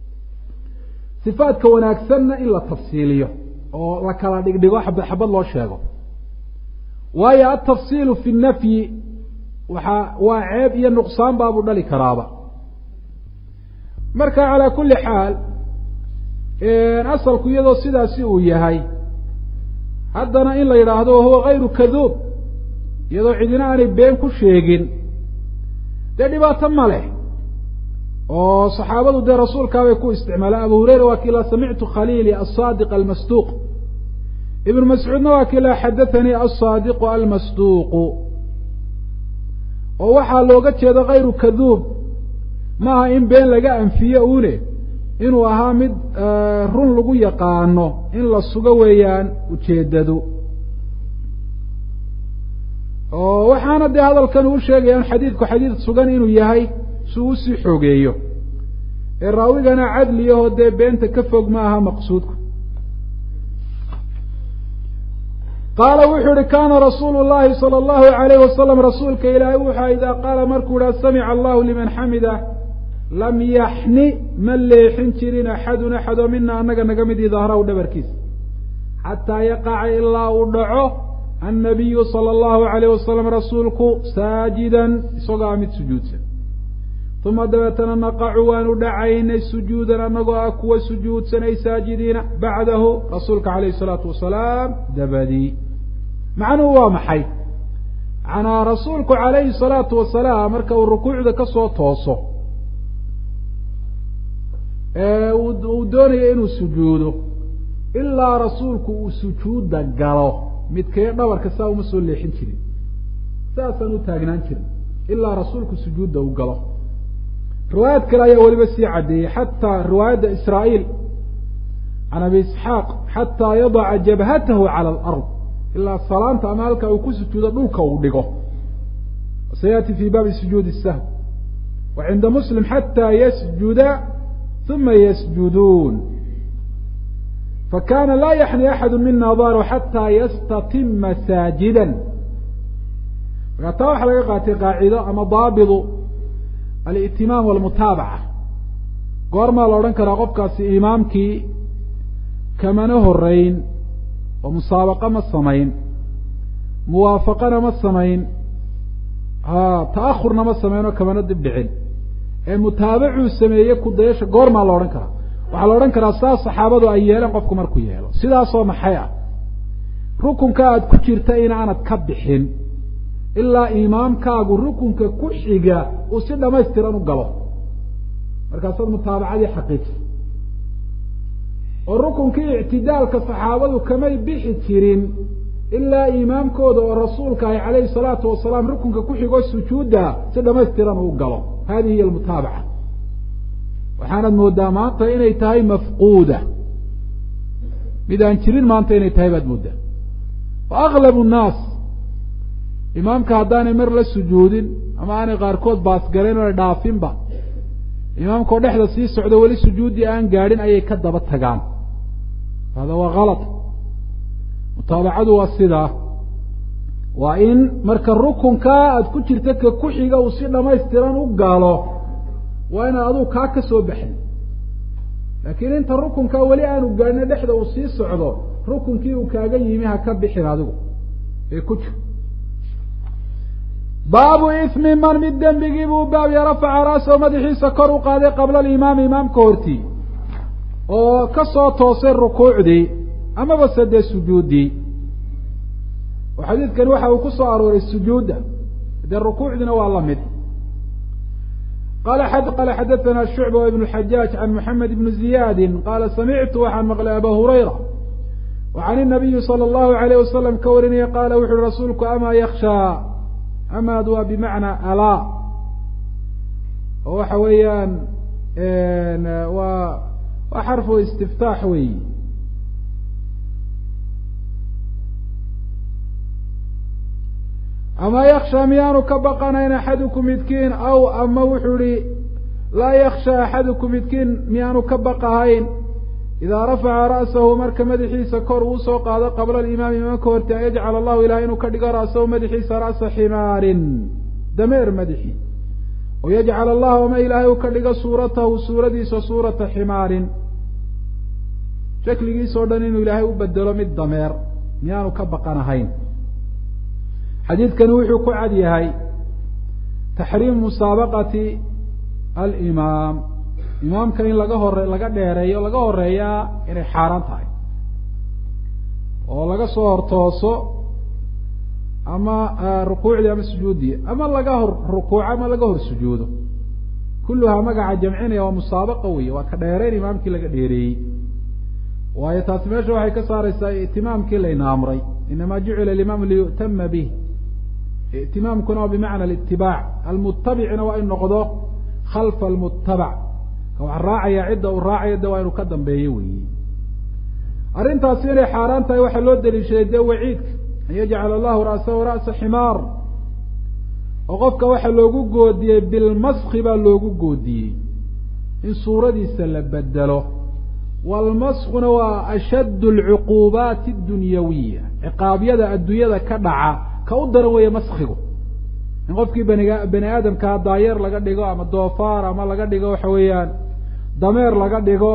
صفاتك وناكسنا إلا تفصيلية ولك على دقاء حب الله الشاقه وهي التفصيل في النفي وعيب هي النقصان باب الله كرابة مركا على كل حال أصل كيدو سيدا سيئوية هاي حدنا إلا يرى هذا وهو غير كذوب iyadoo cidina aanay been ku sheegin dee dhibaato ma leh oo saxaabadu dee rasuulka bay ku isticmaalaan Abu Hurayra waa kila samictu khaliili as-sadiq al-masduq ibn Mas'uudna waa kila hadathani as-sadiq al-masduq oo waxa looga jeedo غير kadhub ma in been laga anfiyo uune inuu ahaa mid run lagu yaqaano in la sugo weeyaan ujeedadu waxaana de hadalkan uu sheegay xadiidku xadiid sugan inuu yahay suu si xogeeyo raawigana cadliyaho dee beenta ka fog ma aha maqsuudku. qaala wuxuu uhi kaana rasuulu llahi sala allahu alayhi wasalam rasuulka ilaahay wuxua idaa qaala markuu idhaha samica allahu liman xamida lam yaxni ma leexin jirin axadun axadoo mina annaga naga midii dahrahu dhabarkiisa xataa yaqaca ilaa uu dhaco annabiyu sala allahu alayh wasalam rasuulku saajidan isagoo a mid sujuudsan uma dabeetana naqacu waanu dhacaynay sujuudan annagoo ah kuwa sujuudsanay saajidiina bacdahu rasuulka calayhi salaatu wasalaam dabadii. macnuhu waa maxay? macnaa rasuulku calayhi salaatu wasalaam marka uu rukuucda ka soo tooso uu doonayo inuu sujuudo ilaa rasuulku uu sujuudda galo midkee dhabarka saa uma soo leexin jirin, saasaan u taagnaan jirin ilaa rasuulku sujuudda uu galo. riwaayad kale ayaa weliba sii caddeeyey, xataa riwaayadda israa'iil can abi isxaaq xataa yadaca jabhatahu cala alard, ilaa salaanta ama halka uu ku sujuudo dhulka uu dhigo. sayaati fi baabi sujuudi sahw. wa cinda muslim xataa yasjuda uma yasjuduun. fakana laa yaxni axadu mina daru xataa yastatima saajidan. markaa taa waxaa laga qaatay qaacido ama daabidu alitimaam walmutaabaca. goormaa la odhan karaa qofkaasi imaamkii kamana horeyn oo musaabaqa ma samayn, muwaafaqana ma samayn, ta'ahurna ma samayn oo kamana dib dhicin, ee mutaabacuu sameeye kudayasha goormaa la odhan karaa? waxaa la odhan karaa saas saxaabadu ay yeeleen qofku markuu yeelo. sidaasoo maxay ah? rukunka aad ku jirta inaanad ka bixin ilaa imaamkaagu rukunka ku xiga uu si dhamaystiran u galo, markaasaad mutaabacadii xaqiijisa. oo rukunkii ictidaalka saxaabadu kamay bixi jirin ilaa imaamkooda oo rasuulka ahi calayhi salaatu wasalaam rukunka ku xigoo sujuudda si dhamaystiran uu galo. hadihi hiy almutaabaca. waxaanad moodaa maanta inay tahay mafquuda, mid aan jirin maanta inay tahay baad moodaa. wa aglabu nnaas imaamka haddaanay mar la sujuudin ama aanay qaarkood baasgaleen oona dhaafinba, imaamkao dhexda sii socdo weli sujuuddii aan gaadhin ayay ka daba tagaan. hada waa kalad. mutaabacadu waa sidaa, waa in marka rukunkaa aada ku jirta ka ku xiga uu si dhamaystiran u galo waa inaad adigu kaa ka soo baxin. laakiin inta rukunkaa weli aanu gaadhina dhexda uu sii socdo, rukunkii uu kaaga yimi ha ka bixin adigu ee ku jir. baabu ismi man mid dembigii buu baab ya rafaca ra'sahu madaxiisa kor u qaaday qabla alimaami imaamka hortii oo ka soo toosay rukuucdii amaba sadee sujuuddii. oo xadiidkan waxa uu ku soo arooray sujuudda, dee rukuucdiina waa la mid. qala xadaثana shucba ibn xajaaj can muxamed ibni ziyaadi qaala samictu waxaan maqlay aba hurayra wa can inabiyi salى اllahu alayh wasalam ka warinaya qaala wuxu uhi rasuulku amaa yakshaa, amaad waa bimacnaa alaa, oo waxa weeyaan waa xarfu istiftaax weyi. amaa yakshaa miyaanu ka baqanayn axadukum midkiin, aw ama wuxuu ihi laa yakshaa axadukum midkiin miyaanu ka baqahayn idaa rafaca ra'sahu marka madaxiisa kor uu soo qaado qabla alimaami imaamka horti an yajcala allahu ilahay inuu ka dhigo ra'sahu madaxiisa ra'sa ximaarin, dameer madaxii. oo yajcala allahu ama ilaahay uu ka dhigo suuratahu suuradiisa suurata ximaarin, shakligiisao dhan inuu ilaahay u bedelo mid dameer, miyaanu ka baqanahayn? xadiidkani wuxuu ku cad yahay taxriimu musaabaqati alimaam, imaamka in laga dheereeyo laga horeeyaa inay xaaraan tahay, oo laga soo hortooso ama rukuucdii ama sujuuddii, ama laga hor rukuuco ama laga hor sujuudo. kulluhaa magaca jamcinaya waa musaabaqa wey, waa ka dheereyn imaamkii laga dheereeyey. waayo taasi meesha waxay ka saaraysaa itimaamkii layna amray, inamaa jucila alimaamu liyu'tama bih. itimaamkuna waa bimacna alitibaac, almutabicina waa in noqdo khalfa almutabac, ka wax raacaya cidda uu raacayo de waa inuu ka dambeeyo weyi. arrintaasi inay xaaraan tahay waxaa loo daliishaday dee waciidka an yajcala allahu ra'sahu ra'sa ximaar, oo qofka waxaa loogu goodiyey bilmaski baa loogu goodiyey. in suuradiisa la bedelo. walmaskhuna waa ashaddu alcuquubaati addunyawiya, ciqaabyada adduunyada ka dhaca ka u daran weeye maskhigu. in qofkii bani aadamkaa daayeer laga dhigo ama doofaar ama laga dhigo waxa weeyaan dameer laga dhigo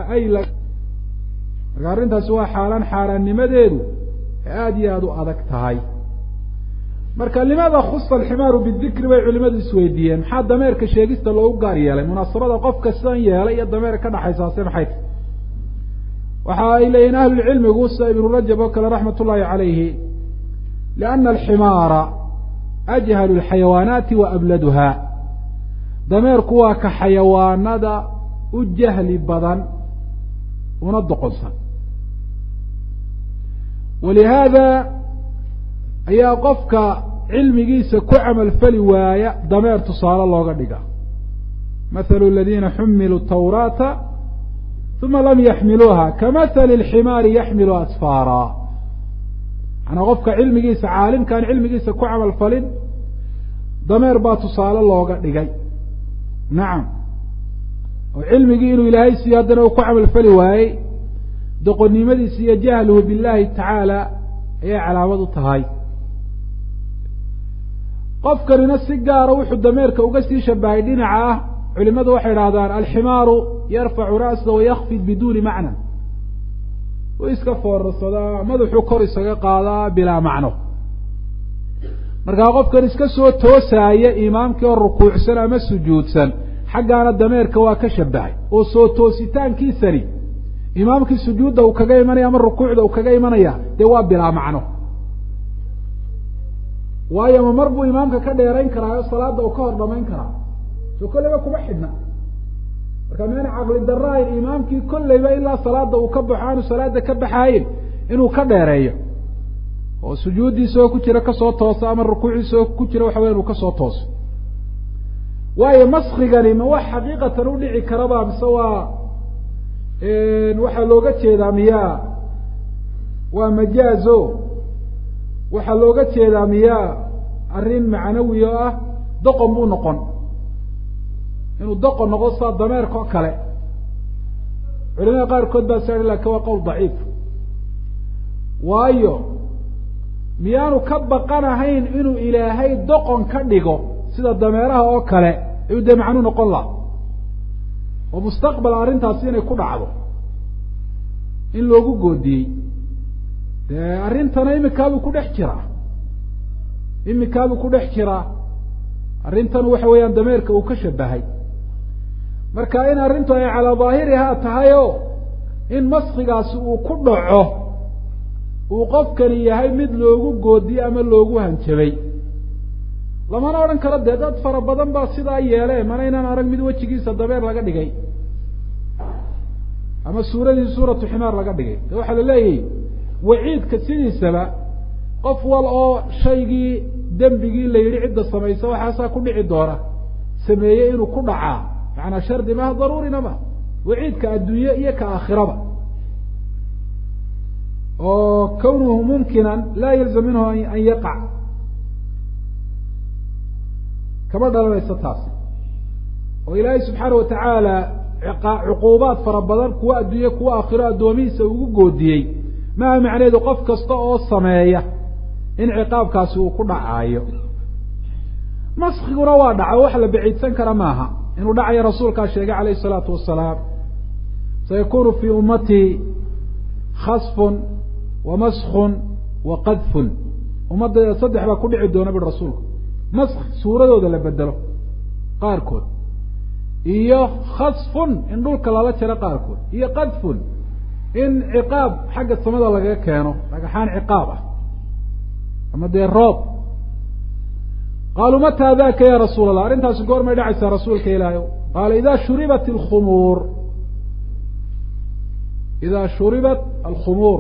marka arrintaasi waa xaaraannimadeedu aada iyo aada u adag tahay. marka limaada khusa alximaaru bidikri bay culimadu isweydiiyeen, maxaa dameerka sheegista loogu gaar yeelay? munaasabada qofka sidan yeelay iyo dameer ka dhaxaysaase maxay tahy? waxa ay leeyihin ahlulcilmigu sida ibnu rajab oo kale raxmat ullaahi calayhi, lianna alximaara ajhalu alxayawaanaati wa abladuha. dameerku waa ka xayawaanada u jahli badan una doqonsan. walihaada ayaa qofka cilmigiisa ku camal fali waaya dameer tusaale looga dhiga. mathalu aladiina xumiluu tawraata uma lam yaxmiluuha kamathali alximaari yaxmilu asfaara. manaa qofka cilmigiisa caalimkaan cilmigiisa ku camal falin dameer baa tusaale looga dhigay. nacam, oo cilmigii inuu ilaahay siiyo haddana uu ku camal fali waayey doqonnimadiisa iyo jahluhu billahi tacaala ayay calaamad u tahay. qofkanina si gaara wuxuu dameerka uga sii shabahay dhinaca ah, culimadu waxay idhahdaan alximaaru yarfacu ra'sa wayakfid biduuni macna. wuu iska foorarsadaa, madaxuu kor isaga qaadaa bilaa macno. markaa qofkan iska soo toosaaya imaamkii oo rukuucsan ama sujuudsan, xaggaana dameerka waa ka shabahay, oo soo toositaankiisani imaamkii sujuudda uu kaga imanaya ama rukuucda uu kaga imanaya dee waa bilaa macno. waayo ma mar buu imaamka ka dheerayn karaa oo salaada uu ka hor dhamayn karaa? soo kolleyba kuma xidhna. marka meena caqli darro ayn imaamkii kolleyba ilaa salaada uu ka baxo aanu salaada ka baxaayin inuu ka dheereeyo, oo sujuuddiisa oo ku jira kasoo tooso ama rukuucdiisa oo ku jira waxa weya inuu kasoo tooso. waayo maskhigani ma wax xaqiiqatan u dhici karaba, mise waa waxaa looga jeedaa miyaa waa majaazo? waxaa looga jeedaa miyaa arrin macnawi oo ah doqon buu noqon, inuu doqon noqo saa dameerka oo kale? culimada qaarkood baa sa lakin waa qowl daciif. waayo miyaanu ka baqanahayn inuu ilaahay doqon ka dhigo sida dameeraha oo kale ayuu dee macnuu noqon laha, oo mustaqbal arrintaasi inay ku dhacdo in loogu goodiyey. dee arrintana imikaabuu ku dhex jiraa, arrintan waxa weeyaan dameerka uu ka shabahay. marka in arrintu ay calaa daahirihaa tahay oo in maskigaasi uu ku dhaco uu qofkani yahay mid loogu goodiyey ama loogu hanjabay, lamana odhan karo dee dad fara badan baa sidaa yeelee, mana inaan arag mid wejigiisa dabeer laga dhigay ama suuradiisa suuratu ximaar laga dhigay. de waxaa la leeyahy waciidka sidiisaba qof wal oo shaygii dembigii la yidhi cidda samaysa waxaasaa ku dhici doona sameeyey inuu ku dhacaa, macanaa shardi maha daruurina maha. waciidka adduunye iyo ka aakhiraba, oo kawnuhu mumkinan laa yalzam minhu an yaqac, kama dhalanayso taasi. oo ilaahay subxaana watacaala cuquubaad fara badan kuwa adduunye kuwa aakhiro addoomihiisa ugu goodiyey, maha macneedu qof kasta oo sameeya in ciqaabkaasi uu ku dhacaayo. maskiguna waa dhaco, wax la baciidsan kara maaha inuu dhacayo. rasuulkaa sheegay calayhi الsalaatu wasalaam, sayakunu fii ummatii khasfun wa maskun wa qadfun. ummadda saddex baa ku dhici doona bui rasuulku: mask suuradooda la bedelo qaarkood, iyo khasfun in dhulka lala jaro qaarkood, iyo qadfun in ciqaab xagga samada lagaga keeno, dhagaxaan ciqaab ah ama dee roob. qaaluu mataa daka ya rasuul allah, arrintaasi goormay dhacaysaa rasuulka ilaahay? qaala idaa shuribat alkhumuur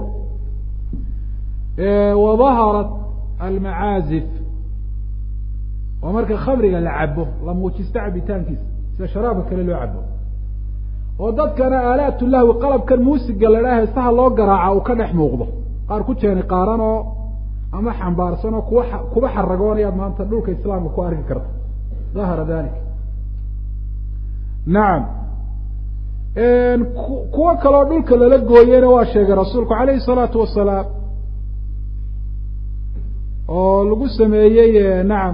wadaharat almacaazif. waa marka khamriga la cabo, la muujisto cabitaankiisa sida sharaabka kale loo cabo, oo dadkana aalaatu lahwi qalabkan muusiga la dhaha heesaha loo garaaca uu ka dhex muuqdo, qaar ku jeeni qaaran oo ama xambaarsan oo kuba xaragoonayaad maanta dhulka islaamka ku arki karta. dahara dalik. nacam. kuwa kaloo dhulka lala gooyena waa sheegay rasuulku calayhi salaatu wasalaam oo lagu sameeyey nacam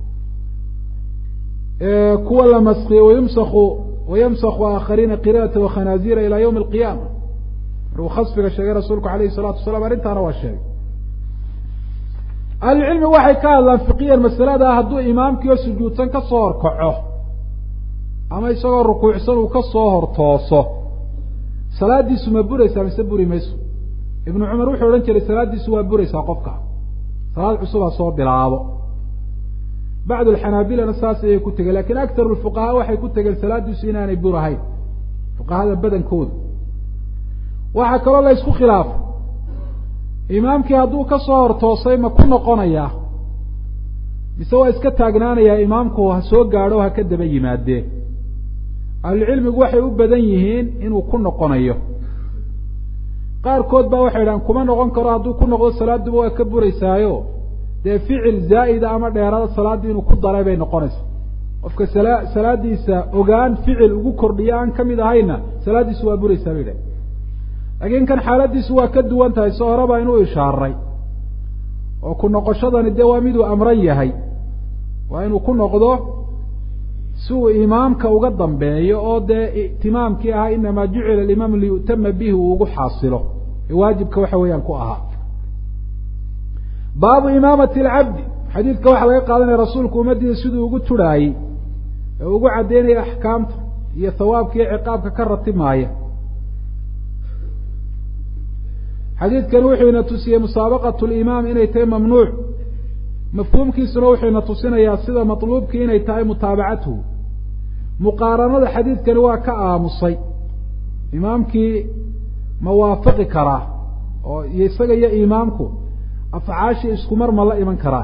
kuwa la maskiyey wayamsaku aakhariina qira'ata wakhanaaziira ilaa yawmi alqiyaama markuu khasfiga sheegay rasuulku calayhi salaatu wasalaam arrintaana waa sheegay ahlucilmi waxay ka hadlaan fiqiyan masalada hadduu imaamkiio sujuudsan ka soo horkaco ama isagoo rukuucsan uu ka soo hortooso salaadiisu ma buraysaa mise buri mayso ibnu cumar wuxuu odhan jiray salaadiisu waa buraysaa qofka salaad cusub ha soo bilaabo bacdu alxanaabilana saas ayay ku tegeen lakin aktaru lfuqahaa waxay ku tegeen salaadiisu inaanay burahayn fuqahada badankooda waxaa kaloo la isku khilaafay imaamkii hadduu ka soo hortoosay ma ku noqonayaa mise waa iska taagnaanayaa imaamku ha soo gaadho ha ka daba yimaadee ahlucilmigu waxay u badan yihiin inuu ku noqonayo qaarkood baa waxay idhahaan kuma noqon karo hadduu ku noqdo salaaduba waa ka buraysaayo dee ficil zaa'ida ama dheeraada salaaddii inuu ku daray bay noqonaysaa qofka salaadiisa ogaan ficil ugu kordhiyo aan ka mid ahayna salaaddiisu waa buraysaa bay idhahan laakiin kan xaaladiisu waa ka duwan tahay soo horeba inuu ishaaray oo ku noqoshadani dee waa miduu amran yahay waa inuu ku noqdo si uu imaamka uga dambeeyo oo dee itimaamkii ahaa inamaa jucila alimaamu liyu'tama bihi uu ugu xaasilo ee waajibka waxa weeyaan ku ahaa baabu imaamati alcabdi xadiidka waxaa laga qaadanaya rasuulku ummaddiisa siduu ugu turhaayey ee ugu caddeynaya axkaamta iyo hawaabka iyo ciqaabka ka ratimaaya xadiidkan wuxuu ina tusiyey musaabaqatu limaam inay tahay mamnuuc mafhuumkiisuna wuxuu ina tusinayaa sida matluubkii inay tahay mutaabacatuhu muqaaranada xadiidkani waa ka aamusay imaamkii ma waafaqi karaa oo isaga iyo imaamku afcaashii isku mar ma la iman karaa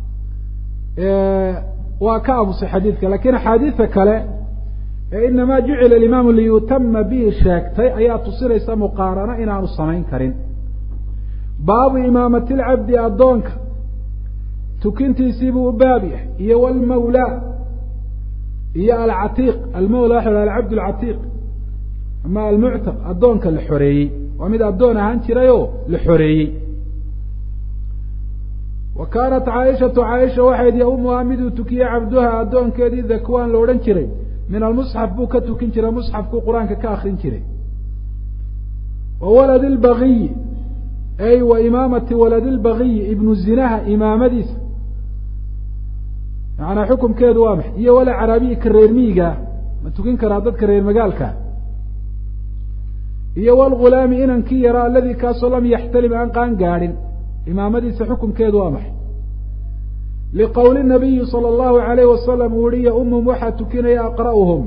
waa ka aamusay xadiidka lakiin axaadiida kale ee inamaa jucila alimaamu liyutama bihi sheegtay ayaa tusinaysa muqaarano inaanu samayn karin baabu imaamati lcabdi addoonka tukintiisiibuu u baab yahay iyo walmawla iyo alcatiiq almawla waxa la alcabd alcatiiq ama almuctaq addoonka la xoreeyey waa mid addoon ahaan jirayoo la xoreeyey wa kaanat caaishatu caaisha waxayd ya-umuhaa miduu tukiyey cabduha addoonkeedii dakwaan la odhan jiray min almusxaf buu ka tukin jiray musxafkuu qur-aanka ka akrin jiray wa waladi lbagiyi ay wa imaamati waladi lbagiyi ibnu zinaha imaamadiisa macanaa xukumkeedu waa maxay iyo wala caraabiyi ka reer miyigaa ma tukin karaa dadka reer magaalkaa iyo walghulaami inankii yaraa aladii kaasoo lam yaxtalim aan qaan gaadhin imaamadiisa xukumkeedu waa maxay liqowli nabiyi sala allahu alayh wasalam uu yihi ya-umuhum waxaa tukinaya aqra'uhum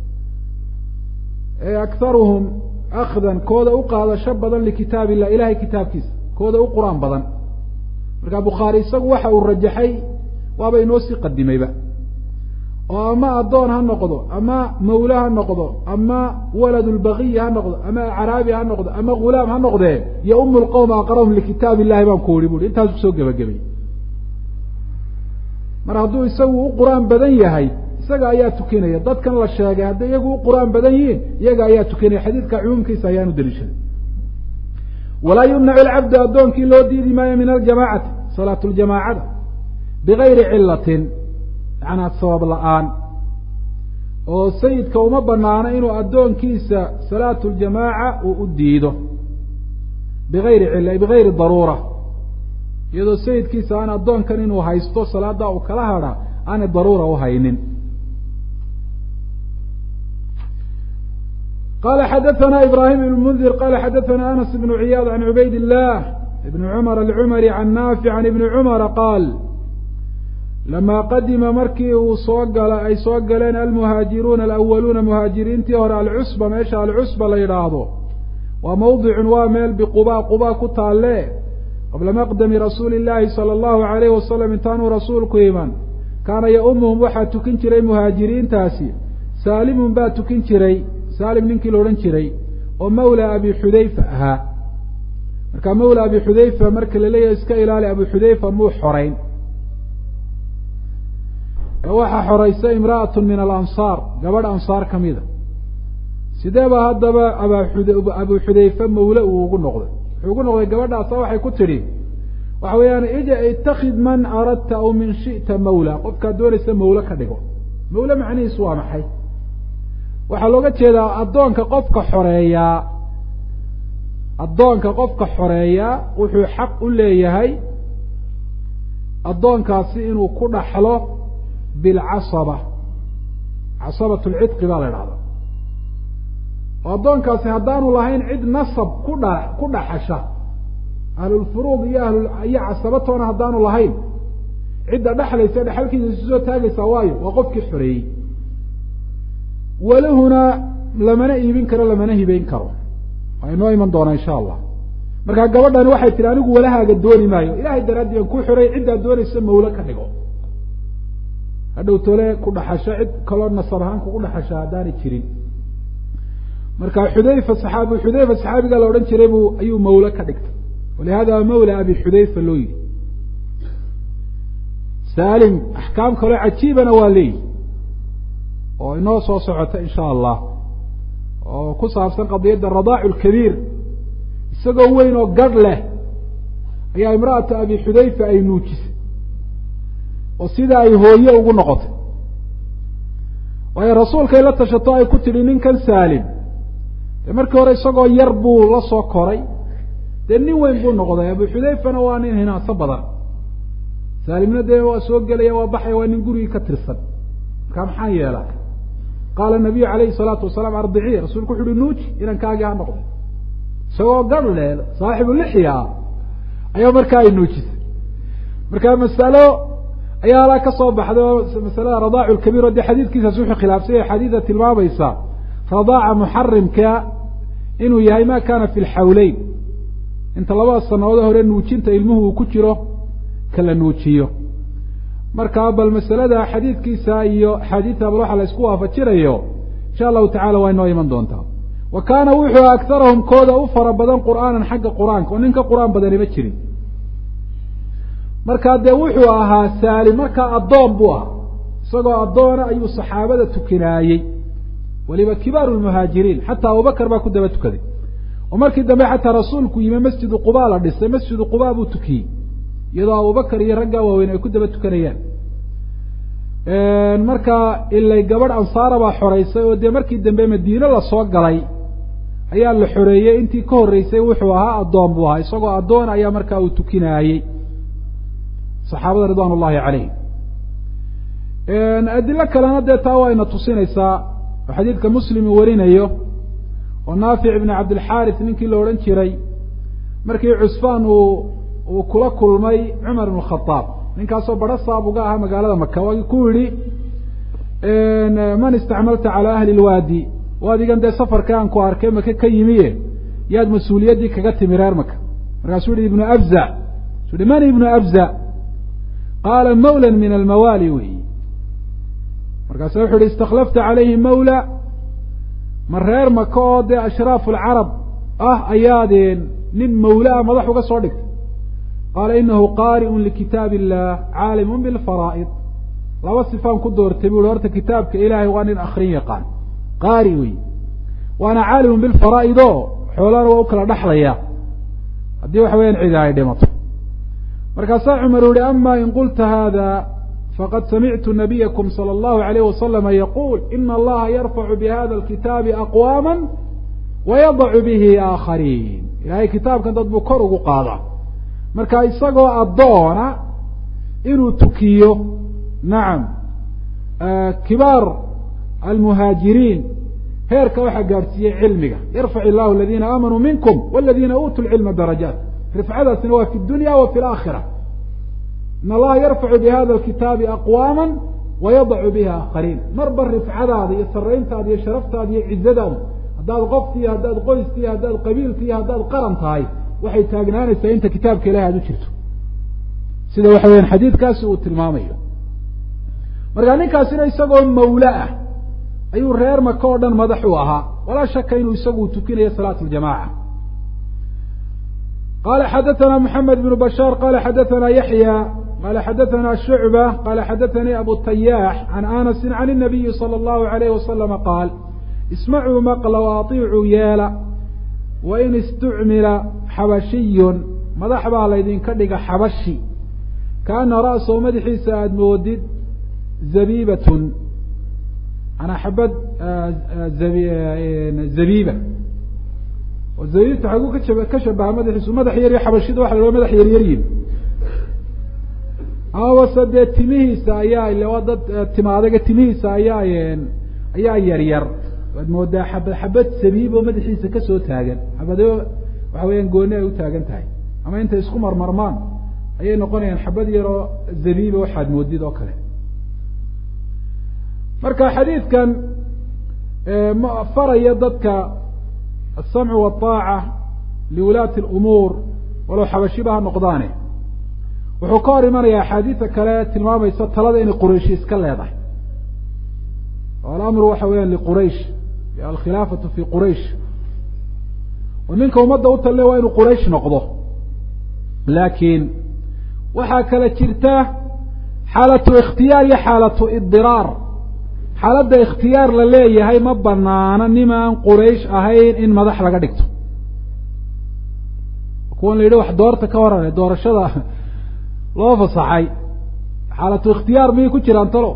ee akharuhum akhdan kooda u qaadasho badan likitaab illah ilahay kitaabkiisa kooda u qur-aan badan marka bukhaari isagu waxa uu rajaxay waaba inoo sii qadimayba oo ama addoon ha noqdo ama mawla ha noqdo ama walad lbagiyi ha noqdo ama caraabi ha noqdo ama ghulaam ha noqdee ya-umu lqowma aqra'uhum likitaab illahi baan ku ihi bui intaas kusoo gebagabay mar hadduu isagu u qur-aan badan yahay isaga ayaa tukinaya dadkan la sheegay hadday iyagu u qur-aan badan yihiin iyaga ayaa tukinaya xadiidka cumuumkiisa ayaan u daliishaday walaa yumnacu alcabdu addoonkii loo diidi maayo min aljamaacati salaatu ljamaacada bigayri cilatin macnaa sabab la-aan oo sayidka uma banaano inuu addoonkiisa salaatu ljamaaca uu u diido bigayri cila bigayri daruura iyadoo sayidkiisa aan addoonkan inuu haysto salaada uu kala hadha aanay daruura u haynin qala xadaثna ibrahim ibn mundir qala xadaثna anas ibn ciyaad can cubayd illah ibn cumar alcumari can naafic can ibni cumara qaal lamaa qadima markii uu soo gala ay soo galeen almuhaajiruuna alawaluuna muhaajiriintii hore alcusba meesha alcusba la yidhaahdo waa mawdicun waa meel biquba quba ku taalle qabla maqdami rasuuli illaahi sala allahu alayhi wasalam intaanuu rasuulku iman kaana ya-umuhum waxaa tukin jiray muhaajiriintaasi saalimun baa tukin jiray saalim ninkii la odhan jiray oo mawla abi xudayfa ahaa marka mawla abi xudayfa marka la leeyahay iska ilaali abu xudayfa muu xorayn waxaa xoraysa imra'atun min alansaar gabadh ansaar ka mida sideeba haddaba abu xudayfa mawle uu ugu noqday wuxuu ugu noqday gabadhaasa waxay ku tidhi waxa weeyaan itakid man aradta aw min shi'ta mawla qofkaad doonaysa mawle ka dhigo mawle macnihiisu waa maxay waxaa looga jeedaa addoonka qofka xoreeyaa wuxuu xaq u leeyahay addoonkaasi inuu ku dhaxlo bilcasaba casabat lcidqi baa la idhahdaa oo addoonkaasi haddaanu lahayn cid nasab ku dhaxasha ahlulfuruud iyo casabatoona haddaanu lahayn cidda dhexlaysa dhexalkiisa isu soo taagaysaa waayo waa qofkii xoreeyey walahuna lamana iibin karo lamana hibeyn karo waa inoo iman doonaa insha allah markaa gabadhani waxay tihi anigu walahaaga dooni maayo ilahay daraaddi aan kuu xoreeyey ciddaad doonaysa mawle ka dhigo hadhow tole ku dhaxasho cid kaloo nasab ahaan kugu dhaxasha haddaanay jirin marka xudayfa saxaabiga la odhan jiray ayuu mawle ka dhigtay walihada mawla abi xudayfa loo yihi salim axkaam kaloo cajiibana waa leeyihi oo inoo soo socota insha allah oo ku saabsan qadiyadda radaacu lkabiir isagoo weyn oo gadh leh ayaa imra'atu abi xudayfa ay nuujisay oo sida ay hooye ugu noqotay waayo rasuulkay la tashato ay ku tidhi ninkan saalim dee markii hore isagoo yar buu la soo koray dee nin weyn buu noqday abu xudayfana waa nin hinaaso badan saalimna dee waa soo gelaya waa baxaya waa nin gurigii ka tirsan markaa maxaan yeelaa qaala nabiyu calayhi salaatu wasalaam ardicii rasuulku wuxu uhi nuuji inankaagii ha noqday isagoo gadh leh saaxibu lixya ayaa markaa ay nuujisay marka masalo ayaa alaa ka soo baxday oo masalada radaacu lkabiir o dee xadiidkiisaas wuxuu khilaafsanya xadiida tilmaamaysa radaaca muxarimka inuu yahay ma kana fi lxawleyn inta labada sanadood hore nuujinta ilmuhu uu ku jiro kala nuujiyo marka bal masalada xadiidkiisa iyo axaadiidta bal waxa la isku waafajinayo insha allahu tacala waa inoo iman doontaa wa kaana wuxuu aktarahum kooda u fara badan qur'aanan xagga qur-aanka oo ninka qur-aan badani ma jirin markaa dee wuxuu ahaa saalim markaa addoon buu ahaa isagoo addoona ayuu saxaabada tukinaayey waliba kibaaru lmuhaajiriin xataa abubakar baa ku daba tukaday oo markii dambe xataa rasuulku yimi masjidu quba la dhisay masjidu quba buu tukiyey iyadoo abubakar iyo raggaa waaweyn ay ku daba tukanayaan markaa ilay gabadh ansaara baa xoreysay oo dee markii dambe madiine lasoo galay ayaa la xoreeyey intii ka horreysay wuxuu ahaa addoon buu ahaa isagoo addoon ayaa markaa uu tukinaayey saxaabada ridwaan ullahi calayhim adilo kalena dee taa waa ina tusinaysaa oo xadiidka muslim uu warinayo oo naafic ibni cabdilxaaris ninkii la odhan jiray markii cusfaan uu kula kulmay cumar ibn khadaab ninkaasoo baro saab uga ahaa magaalada maka waa ku yidhi man istacmalta calaa ahli lwaadi waadigan dee safarka aan ku arkay maka ka yimiye yaad mas-uuliyaddii kaga timi reer maka markaasuu yihi ibnu abza su hi man ibnu abza qaala mawla min almawaali weyi markaasu wuxu uhi istakhlafta calayhi mawla ma reer maka oo dee ashraafu alcarab ah ayaadeen nin mawla ah madax uga soo dhigtay qaala inahu qaari'un likitaab illah caalimun bilfaraa'id laba sifaan ku doortay bu uhi horta kitaabka ilaahay waa nin akrin yaqaan qaari wey waana caalimun bilfaraa'id oo xoolana waa u kala dhexlaya haddii waxa weyaan cidi ay dhimato markaasaa cumar u yihi ama in qulta hada faqad samictu nabiyakum salى اllahu alayh wasalama yaquul ina allaha yarfacu bihada alkitaabi aqwaama wayadacu bihi aakhariin ilahay kitaabkan dad buu kor ugu qaadaa marka isagoo addoona inuu tukiyo nacam kibaar almuhaajiriin heerka waxaa gaadhsiiyey cilmiga yarfac illahu aladiina aamanuu minkum waladiina uutuu lcilma darajaat rifcadaasina waa fi dunya wa fi laakhira in allaha yarfacu bihada alkitaabi aqwaama wayadacu bihi aakhariin marba rifcadaada iyo sarayntaada iyo sharaftaada iyo cizadaada haddaad qoftiiyo haddaad qoystiiyo haddaad qabiilkiiyo haddaad qaran tahay waxay taagnaanaysaa inta kitaabka ilahi aada u jirto sida waxa weyaan xadiidkaasi uu tilmaamayo markaa ninkaasina isagoo mawla ah ayuu reer maka oo dhan madax u ahaa walaa shaka inuu isagu tukinayo salaat ljamaca qala xadaثna mحamed بن bashاr qala xadaثna yaحyى qala xadaثna شhucbة qala xadaثnii abu tayax عan anasi عan النabiyi slى الlahu عalayه waslama qaal ismacuu maqla waaطiicuu yeela wain istucmila xabashiyun madax baa laydinka dhiga xabashi kaana ra'sahu madaxiisa aada moodid zabiibatun manaa xabad zabiiba oo zabiibta xaguu ka shabaha madaxiisu madax yaryo xabashida waxa la hahda madax yaryaryin amabase dee timihiisa ayaa ile waa dad tima adaga timihiisa ayaa yaryar waad moodaa xabad zabiib oo madaxiisa kasoo taagan xabado waxa weeyaan gooni ay u taagan tahay ama intay isku marmarmaan ayay noqonayaan xabad yaroo zabiiba waxaad moodid oo kale marka xadiidkan faraya dadka aلsamcu wالطaaca liwulaati اlumuur walow xabashiba ha noqdaane wuxuu ka hor imanayaa axaadiida kale tilmaamaysa talada inay qurayshi iska leedahay oo alamru waxa weeyaan liquraysh alkhilaafatu fi quraysh oo ninka ummadda u talle waa inuu quraysh noqdo laakiin waxaa kale jirta xaalatu ikhtiyaar iyo xaalatu idiraar xaaladda ikhtiyaar la leeyahay ma banaana nimaan quraysh ahayn in madax laga dhigto kuwan la yidhi wax doorta ka warane doorashada loo fasaxay xaalatu ikhtiyaar miyay ku jiraan talo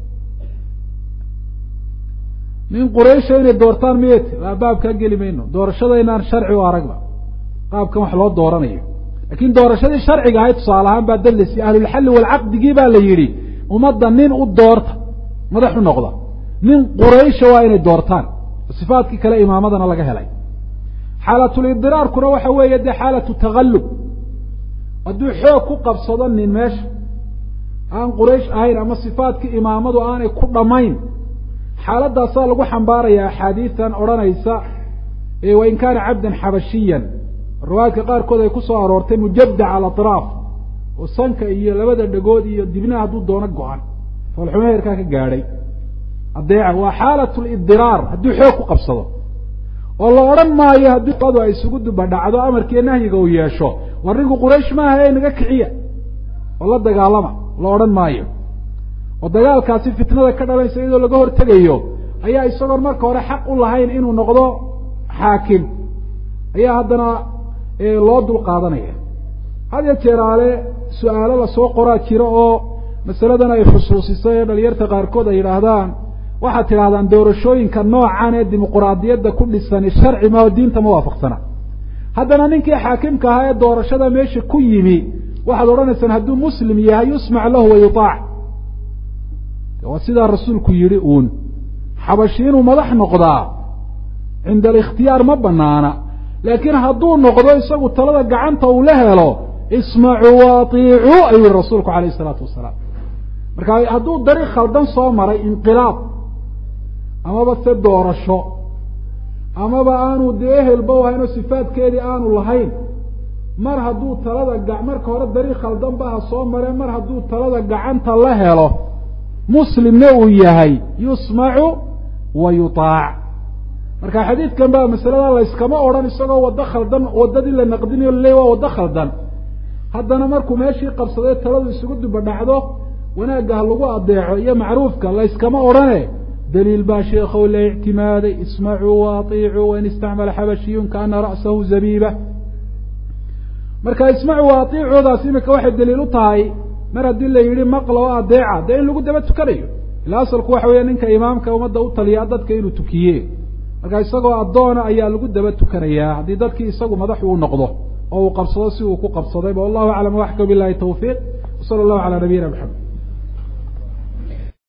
nin quraysha inay doortaan miyet waa baabkaa geli mayno doorashada inaan sharci u aragba qaabkan wax loo dooranayo laakiin doorashadii sharciga ahayd tusaale ahaan baa dalasi ahlulxalli walcaqdigii baa la yidhi ummadda nin u doorta madax u noqda nin quraysha waa inay doortaan sifaadkii kale imaamadana laga helay xaalatulidiraarkuna waxa weeye dee xaalatu tagallub hadduu xoog ku qabsado nin meesha aan quraysh ahayn ama sifaadkii imaamadu aanay ku dhammayn xaaladaasaa lagu xambaarayaa axaadiidan odhanaysa wain kaana cabdan xabashiyan riwaayadka qaarkood ay ku soo aroortay mujadac alatraaf oo sanka iyo labada dhagood iyo dibnaha hadduu doono go-an foolxumo heerkaa ka gaadhay adeeca waa xaalat lidiraar hadduu xoog ku qabsado oo la odhan maayo haddii adu ay isugu duba dhacdo amarkiiyo nahyiga uu yeesho war ninku quraysh maaha ee naga kiciya oo la dagaalama la odhan maayo oo dagaalkaasi fitnada ka dhalanaysa iyadoo laga hortegayo ayaa isagoon marka hore xaq u lahayn inuu noqdo xaakim ayaa haddana loo dul qaadanaya had ya jeeraale su-aalo lasoo qoraa jiro oo masaladan ay xusuusisay ee dhalinyarta qaarkood ay yidhaahdaan waxaad tidhahdaan doorashooyinka noocan ee dimuquraadiyadda ku dhisani sharci ma oo diinta ma waafaqsana haddana ninkii xaakimka ahaa ee doorashada meesha ku yimi waxaad odhanaysaan hadduu muslim yahay yusmac lahu wa yutaac waa sidaa rasuulku yidhi uun xabashi inuu madax noqdaa cinda alikhtiyaar ma banaana laakiin hadduu noqdo isagu talada gacanta uu la helo ismacuu waatiicuu ayuu yihi rasuulku calayh isalaatu wasalaam marka hadduu dariiq khaldan soo maray inqilaab amaba se doorasho amaba aanu dee ehelba u hayn oo sifaadkeedii aanu lahayn mar hadduu talada marka hore dariiq khaldan ba ha soo maree mar hadduu talada gacanta la helo muslimna uu yahay yusmacu wa yutaac marka xadiidkan baa masalada layskama odhan isagoo waddo khaldan waddadii la naqdinayo laleey waa waddo khaldan haddana markuu meeshii qabsaday taladu isugu duba dhacdo wanaagga ha lagu adeeco iyo macruufka layskama odhane daliil baa sheekhow la ictimaaday ismacuu waatiicuu wain istacmala xabashiyun kaana ra'sahu zabiiba marka ismacuu waatiicoodaas imika waxay daliil u tahay mar haddii la yidhi maqla oo adeeca dee in lagu daba tukanayo ila asalku waxa weeye ninka imaamka ummadda u taliyaa dadka inuu tukiye marka isagoo addoona ayaa lagu daba tukanayaa haddii dadkii isagu madax uu noqdo oo uu qabsado si uu ku qabsadayba wallahu aclam waxka bilahi tawfiiq wsala allahu calaa nabiyina maxamed